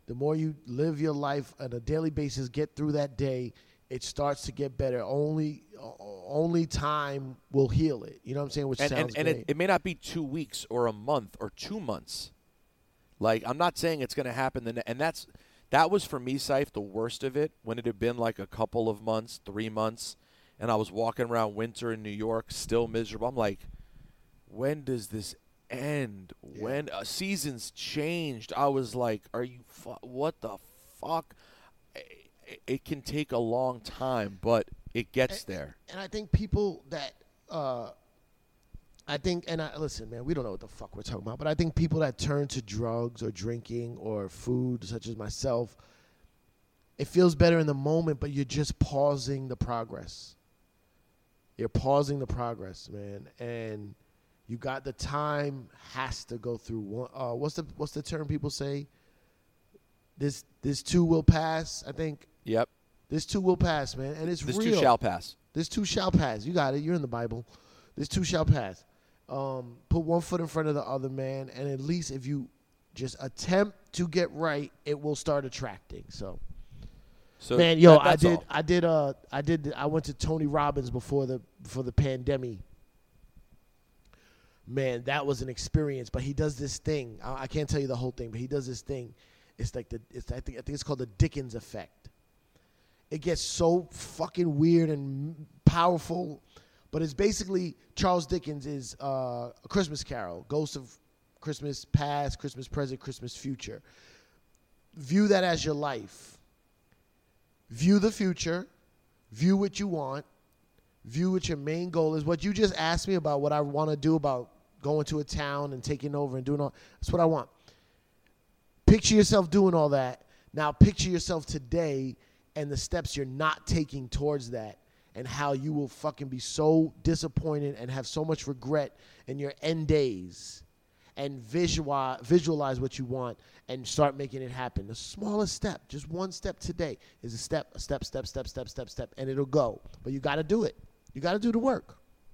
the more you live your life on a daily basis, get through that day, it starts to get better. Only only time will heal it. You know what I'm saying? Which and, sounds and, and great. it, it may not be two weeks or a month or two months. Like, I'm not saying it's going to happen. The ne- and that's that was, for me, Saif, the worst of it, when it had been like a couple of months, three months, and I was walking around winter in New York, still miserable. I'm like, when does this end? Yeah. When uh, seasons changed, I was like, are you fu- what the fuck? It, it can take a long time, but it gets and, there. And I think people that uh, I think, and I listen, man, we don't know what the fuck we're talking about, but I think people that turn to drugs or drinking or food, such as myself, it feels better in the moment, but you're just pausing the progress. You're pausing the progress, man, and you got the time has to go through one. Uh, what's the what's the term people say? This this too will pass. I think. Yep. This too will pass, man, and it's this real. This too shall pass. This too shall pass. You got it. You're in the Bible. This too shall pass. Um, put one foot in front of the other, man, and at least if you just attempt to get right, it will start attracting. So. So man, yo, that, I did, all. I did, uh, I did, I went to Tony Robbins before the before the pandemic. Man, that was an experience. But he does this thing. I, I can't tell you the whole thing, but he does this thing. It's like the, it's I think I think it's called the Dickens effect. It gets so fucking weird and powerful, but it's basically Charles Dickens is uh, A Christmas Carol, Ghost of Christmas Past, Christmas Present, Christmas Future. View that as your life. View the future, view what you want, view what your main goal is. What you just asked me about, what I want to do about going to a town and taking over and doing all, that's what I want. Picture yourself doing all that. Now picture yourself today and the steps you're not taking towards that and how you will fucking be so disappointed and have so much regret in your end days. And visualize, visualize what you want and start making it happen. The smallest step, just one step today, is a step, a step, step, step, step, step, step, and it'll go. But you got to do it. You got to do the work.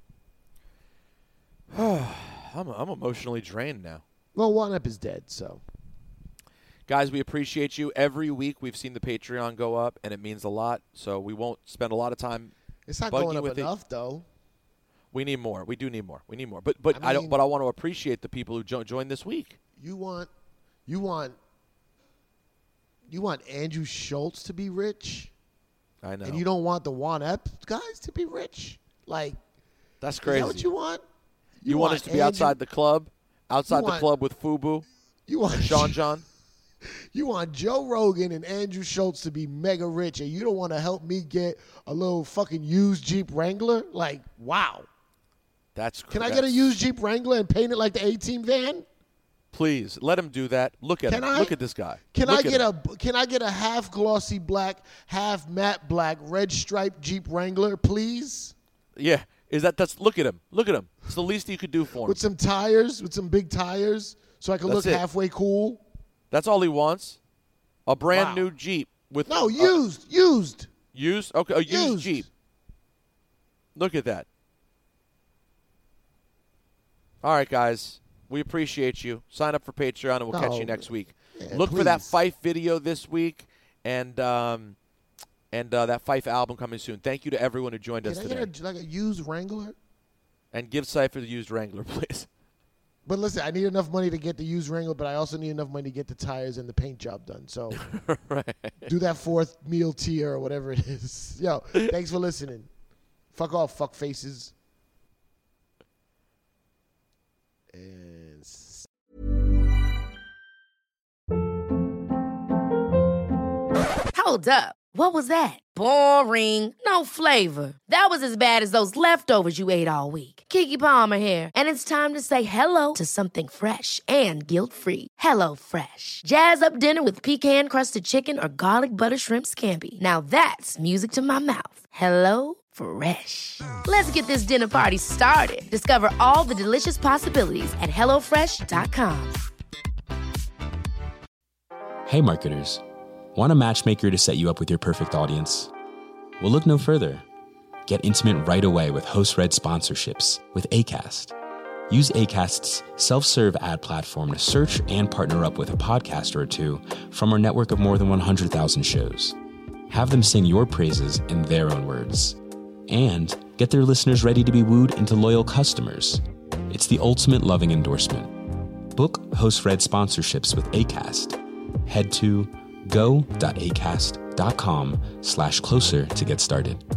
I'm I'm emotionally drained now. Well, One Up is dead, so. Guys, we appreciate you. Every week we've seen the Patreon go up, and it means a lot. So we won't spend a lot of time. It's not bugging going up with enough, it. though. We need more. We do need more. We need more. But but I, I mean, I don't. But I want to appreciate the people who jo- joined this week. You want, you want, you want Andrew Schultz to be rich, I know. and you don't want the One Up guys to be rich. Like, that's crazy. Is that what you want? You, you want, want us to be Andrew, outside the club, outside the want, club with Fubu. You want and Sean John. You want Joe Rogan and Andrew Schultz to be mega rich, and you don't want to help me get a little fucking used Jeep Wrangler? Like, wow. That's Can that's, I get a used Jeep Wrangler and paint it like the A-Team van? Please let him do that. Look at can him. I, Look at this guy. Can Look I get him. a Can I get a half glossy black, half matte black, red striped Jeep Wrangler, please? Yeah. Is that that's? Look at him. Look at him. It's the least you could do for him. With some tires, with some big tires, so I can that's look it. halfway cool. That's all he wants. A brand wow. new Jeep with no uh, used, used, used. Okay, a used, used Jeep. Look at that. All right, guys. We appreciate you. Sign up for Patreon, and we'll no, catch you next week. Man, Look please. for that Fife video this week, and um, and uh, that Fife album coming soon. Thank you to everyone who joined Can us I today. get a, like a used Wrangler? And give Cypher the used Wrangler, please. But listen, I need enough money to get the used Wrangler, but I also need enough money to get the tires and the paint job done. So right. do that fourth meal tier or whatever it is. Yo, thanks for listening. Fuck off, fuck faces. And Hold up. What was that? Boring. No flavor. That was as bad as those leftovers you ate all week. Keke Palmer here, and it's time to say hello to something fresh and guilt-free. Hello Fresh. Jazz up dinner with pecan-crusted chicken or garlic butter shrimp scampi. Now that's music to my mouth. Hello Fresh. Let's get this dinner party started. Discover all the delicious possibilities at hello fresh dot com. Hey marketers, want a matchmaker to set you up with your perfect audience? Well, look no further. Get intimate right away with host-read sponsorships with Acast. Use Acast's self-serve ad platform to search and partner up with a podcaster or two from our network of more than one hundred thousand shows. Have them sing your praises in their own words. And get their listeners ready to be wooed into loyal customers. It's the ultimate loving endorsement. Book host-read sponsorships with Acast. Head to go.acast.com slash closer to get started.